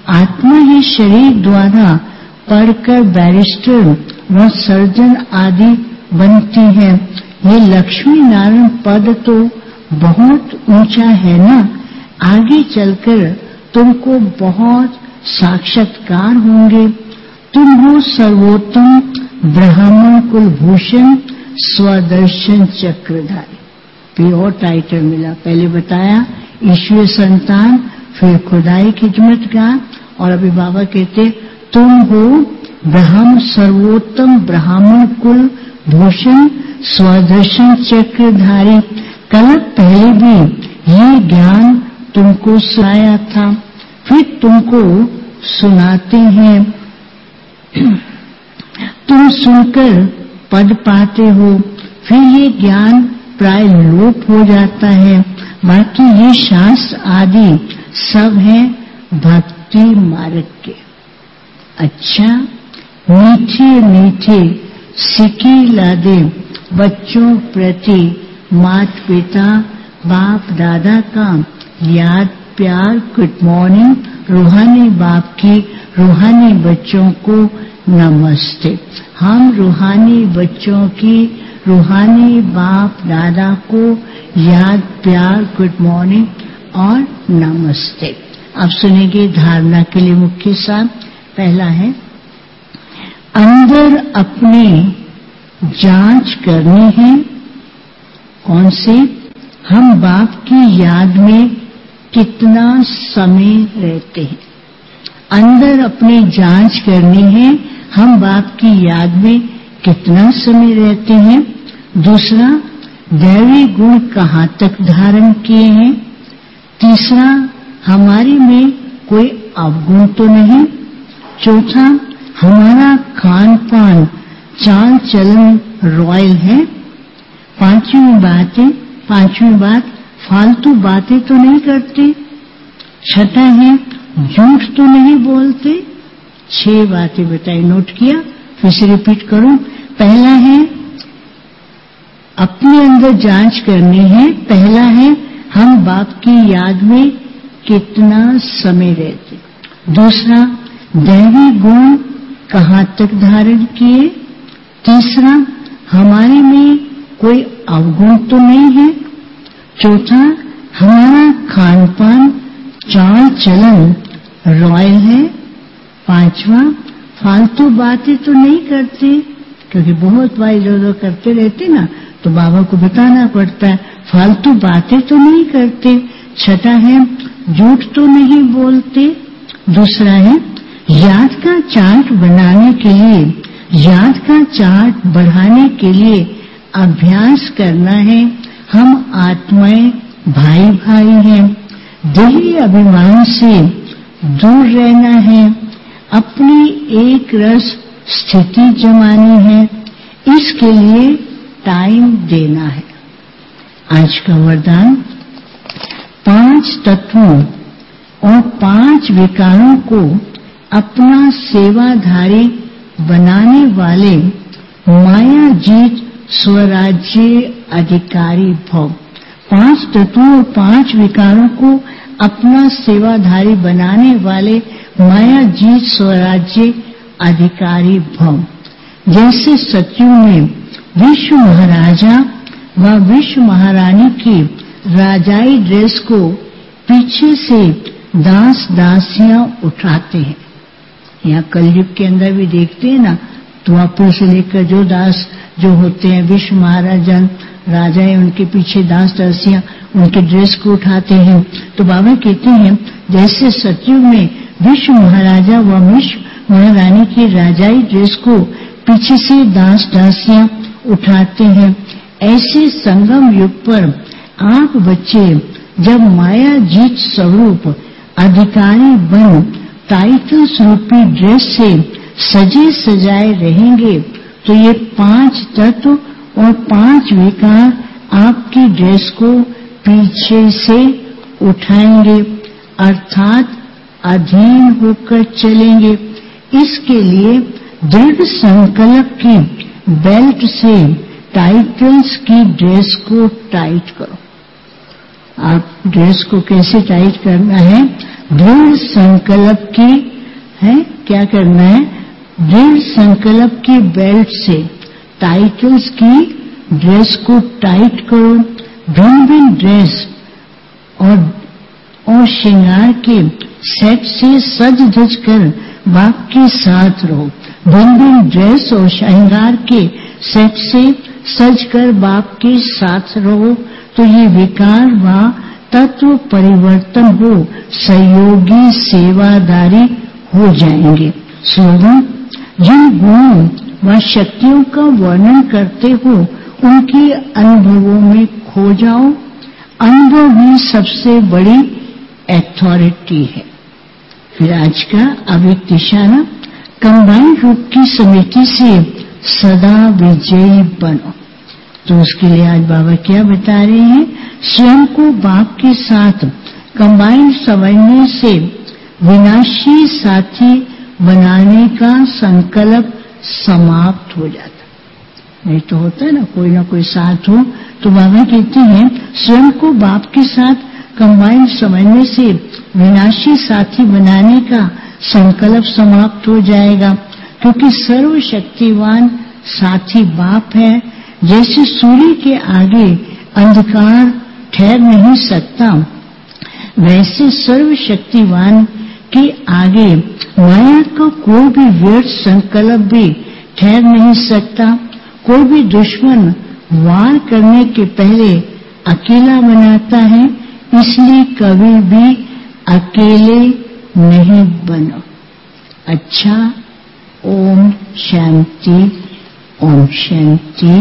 A: आत्मा ही शरीर द्वारा पढ़कर बैरिस्टर व सर्जन आदि बनती है। ये लक्ष्मी नारायण पद तो बहुत ऊंचा है ना, आगे चलकर तुमको बहुत साक्षात्कार होंगे। तुम हो सर्वोत्तम ब्राह्मण कुलभूषण स्वदर्शन चक्रधारी। फिर और टाइटल मिला, पहले बताया ईश्वर संतान, फिर खुदाई खिदमत का, और अभी बाबा कहते तुम हो ब्राह्मण सर्वोत्तम ब्राह्मण कुल भूषण स्वदर्शन चक्रधारी। कल पहले भी ये ज्ञान तुमको सुनाया था, फिर तुमको सुनाते हैं। तुम सुनकर पद पाते हो, फिर ये ज्ञान प्राय लोप हो जाता है। बाकी ये शास्त्र आदि सब है भक्ति मार्ग के। अच्छा, मीठे मीठे सिक्के लादे बच्चों प्रति माता पिता बाप दादा का याद प्यार गुड मॉर्निंग। रूहानी बाप की रूहानी बच्चों को नमस्ते। हम रूहानी बच्चों की रूहानी बाप दादा को याद प्यार गुड मॉर्निंग और नमस्ते। अब सुनेंगे धारणा के लिए मुख्य सार। पहला है, अंदर अपनी जांच करनी है। कौन से? हम बाप की याद में कितना समय रहते हैं। अंदर अपनी जांच करनी है, हम बाप की याद में कितना समय रहते हैं। दूसरा, दैवी गुण कहाँ तक धारण किए हैं। तीसरा, हमारी में कोई अवगुण तो नहीं। चौथा, हमारा खान पान चाल चलन रॉयल है। पांचवी बातें पांचवी बात फालतू बातें तो नहीं करते। छठा है, झूठ तो नहीं बोलते। छह बातें बताई, नोट किया, फिर से रिपीट करूं। पहला है, अपने अंदर जांच करनी है। पहला है, हम बाप की याद में कितना समय रहते। दूसरा, दैवी गुण कहाँ तक धारण किए। तीसरा, हमारे में कोई अवगुण तो नहीं है। चौथा, हमारा खान पान चाल चलन रॉयल है। पांचवा, फालतू बातें तो नहीं करते, क्योंकि बहुत बार इधर उधर करते रहते ना, तो बाबा को बताना पड़ता है फालतू बातें तो नहीं करते। छठा है, झूठ तो नहीं बोलते। दूसरा है, याद का चार्ट बनाने के लिए याद का चार्ट बढ़ाने के लिए अभ्यास करना है। हम आत्माएं भाई भाई हैं। दिली अभिमान से दूर रहना है। अपनी एक रस स्थिति जमानी है। इसके लिए टाइम देना है। आज का वरदान, पांच तत्वों और पांच विकारों को अपना सेवाधारी बनाने वाले माया जीत स्वराज्य अधिकारी भव। पांच तत्वों और पांच विकारों को अपना सेवाधारी बनाने वाले माया जीत स्वराज्य अधिकारी भव। जैसे सत्युग में विश्व महाराजा व विश्व महारानी की राजाई ड्रेस को पीछे से दास दासियां उठाते हैं। यहाँ कलयुग के अंदर भी देखते हैं ना, द्वापर से लेकर जो दास जो होते हैं विश्व महाराजा राजा है, उनके पीछे दास दासियां उनके ड्रेस को उठाते हैं। तो बाबा कहते हैं जैसे सतयुग में विश्व महाराजा व विश्व महारानी की राजाई ड्रेस को पीछे से दास दासियां उठाते हैं, ऐसे संगम युग पर आप बच्चे जब माया जीत स्वरूप अधिकारी बन टाइटल स्वरूपी ड्रेस से सजे सजाए रहेंगे, तो ये पांच तत्व और पांच विकार आपकी ड्रेस को पीछे से उठाएंगे, अर्थात अधीन होकर चलेंगे। इसके लिए दृढ़ संकल्प की बेल्ट से टाइटल्स की ड्रेस को टाइट करो। आप ड्रेस को कैसे टाइट करना है? दृढ़ संकल्प की है, क्या करना है? दृढ़ संकल्प की बेल्ट से टाइटल्स की ड्रेस को टाइट करो। भिन्न भिन्न ड्रेस और और श्रृंगार के सेट से सज धज कर बाप के साथ रहो। भिन्न भिन्न ड्रेस और श्रृंगार के सेट से सज कर बाप के साथ रहो तो ये विकार व तत्व परिवर्तन हो सहयोगी सेवादारी हो जाएंगे। स्लोगन: जिन गुणों व शक्तियों का वर्णन करते हो उनके अनुभवों में खो जाओ। अनुभव ही सबसे बड़ी अथॉरिटी है। फिर आज का अव्यक्त इशारा: कंबाइंड रूप की समिति से सदा विजयी बनो। तो उसके लिए आज बाबा क्या बता रहे हैं? स्वयं को बाप के साथ कंबाइंड समझने से विनाशी साथी बनाने का संकल्प समाप्त हो जाता। नहीं तो होता है ना, कोई ना कोई साथ हो तो बाबा कहते हैं स्वयं को बाप के साथ कंबाइंड समझने से विनाशी साथी बनाने का संकल्प समाप्त हो जाएगा, क्योंकि सर्वशक्तिवान साथी बाप है। जैसे सूर्य के आगे अंधकार ठहर नहीं सकता, वैसे सर्वशक्तिवान के आगे माया का कोई भी व्यर्थ संकल्प भी ठहर नहीं सकता। कोई भी दुश्मन वार करने के पहले अकेला बनाता है, इसलिए कभी भी अकेले नहीं बनो। अच्छा, ओम शांति, ओम शांति।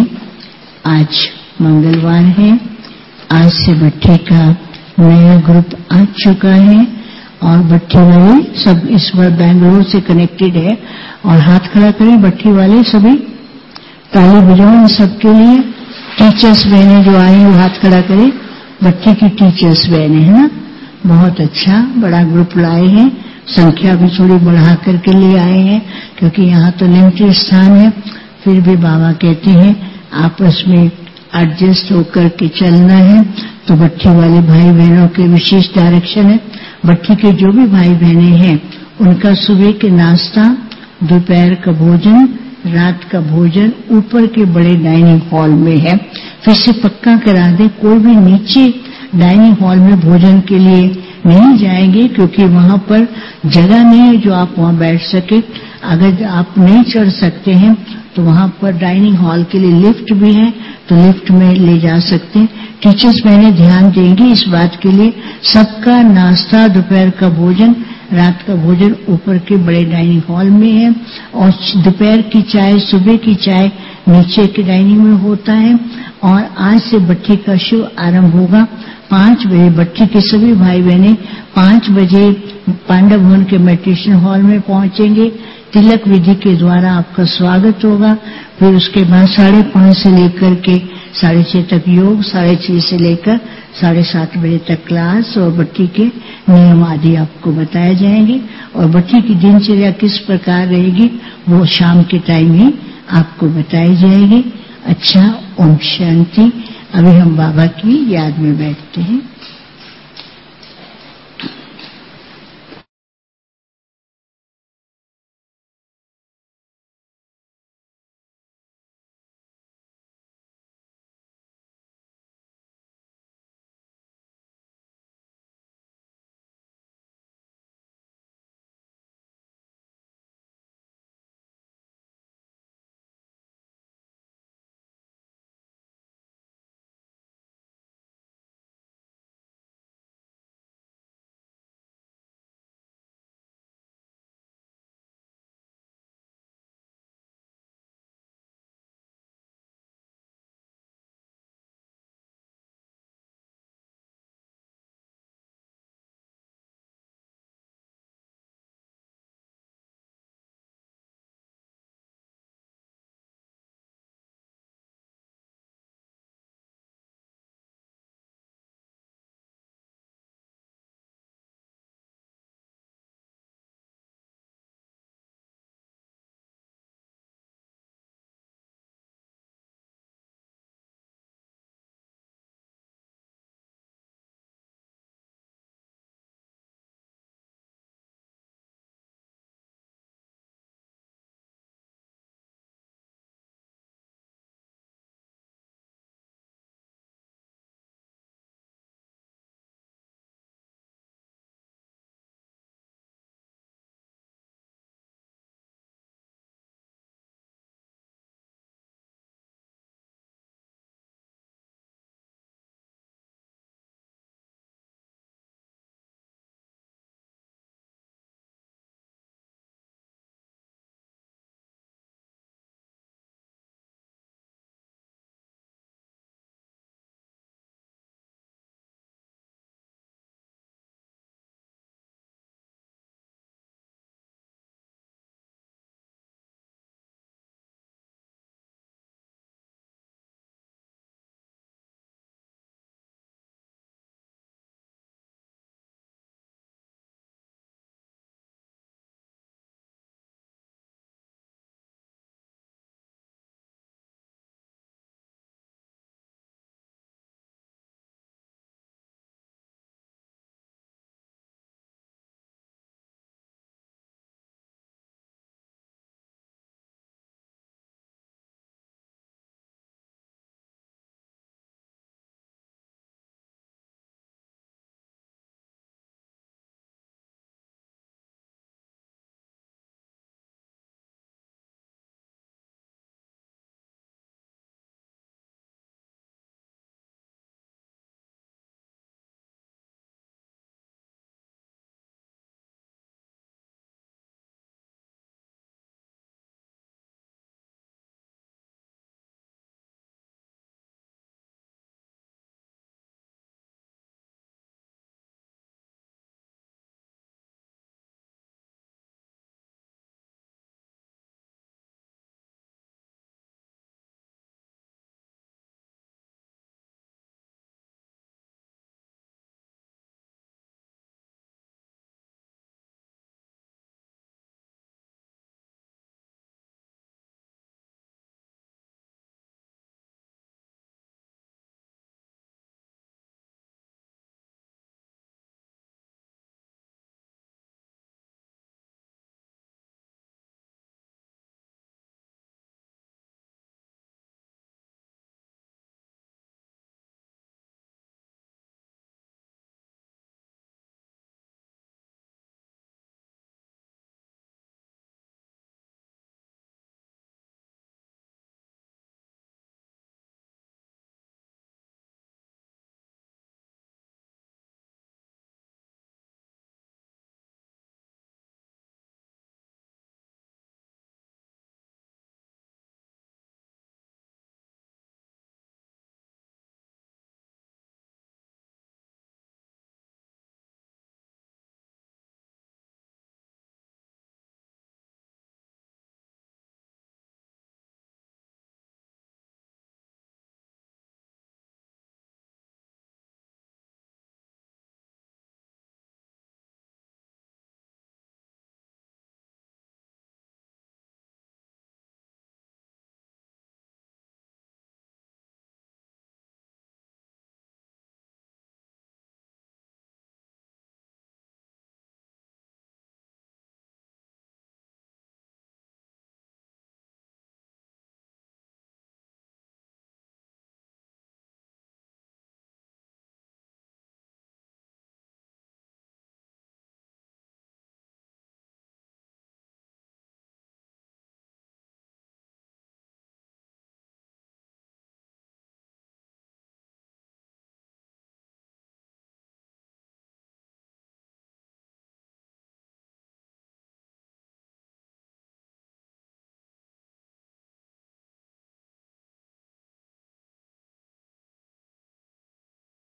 A: आज मंगलवार है। आज से भट्ठी का नया ग्रुप आ चुका है और भट्ठी वाले सब इस बार बेंगलुरु से कनेक्टेड है। और हाथ खड़ा करें भट्ठी वाले सभी, ताली बजाओ इन सबके लिए। टीचर्स बहनें जो आई वो हाथ खड़ा करें। भट्ठी की टीचर्स बहनें है ना, बहुत अच्छा बड़ा ग्रुप लाए हैं। संख्या भी थोड़ी बढ़ा करके ले आए हैं क्योंकि यहाँ तो लिमिटेड स्थान है। फिर भी बाबा कहते हैं आपस में एडजस्ट होकर के चलना है। तो भट्ठी वाले भाई बहनों के विशेष डायरेक्शन है। भट्ठी के जो भी भाई बहनें हैं उनका सुबह के नाश्ता, दोपहर का भोजन, रात का भोजन ऊपर के बड़े डाइनिंग हॉल में है। फिर से पक्का करा दे, कोई भी नीचे डाइनिंग हॉल में भोजन के लिए नहीं जाएंगे क्योंकि वहां पर जगह नहीं है जो आप वहां बैठ सके। अगर आप नहीं चढ़ सकते हैं तो वहां पर डाइनिंग हॉल के लिए लिफ्ट भी है, तो लिफ्ट में ले जा सकते हैं। टीचर्स मैंने ध्यान देंगे इस बात के लिए। सबका नाश्ता, दोपहर का भोजन, रात का भोजन ऊपर के बड़े डाइनिंग हॉल में है और दोपहर की चाय, सुबह की चाय नीचे के डाइनिंग में होता है। और आज से भट्ठी का शुभ आरंभ होगा पांच बजे। भट्ठी के सभी भाई बहनें पांच बजे पांडव भवन के मेडिटेशन हॉल में पहुंचेंगे। तिलक विधि के द्वारा आपका स्वागत होगा। फिर उसके बाद साढ़े पांच से लेकर के साढ़े छह तक योग, साढ़े छह से लेकर साढ़े सात बजे तक क्लास और भट्ठी के नियम आदि आपको बताए जाएंगे। और भट्ठी की दिनचर्या किस प्रकार रहेगी वो शाम के टाइम ही आपको बताई जाएगी। अच्छा, ओम शांति। अभी हम बाबा की याद में बैठते हैं।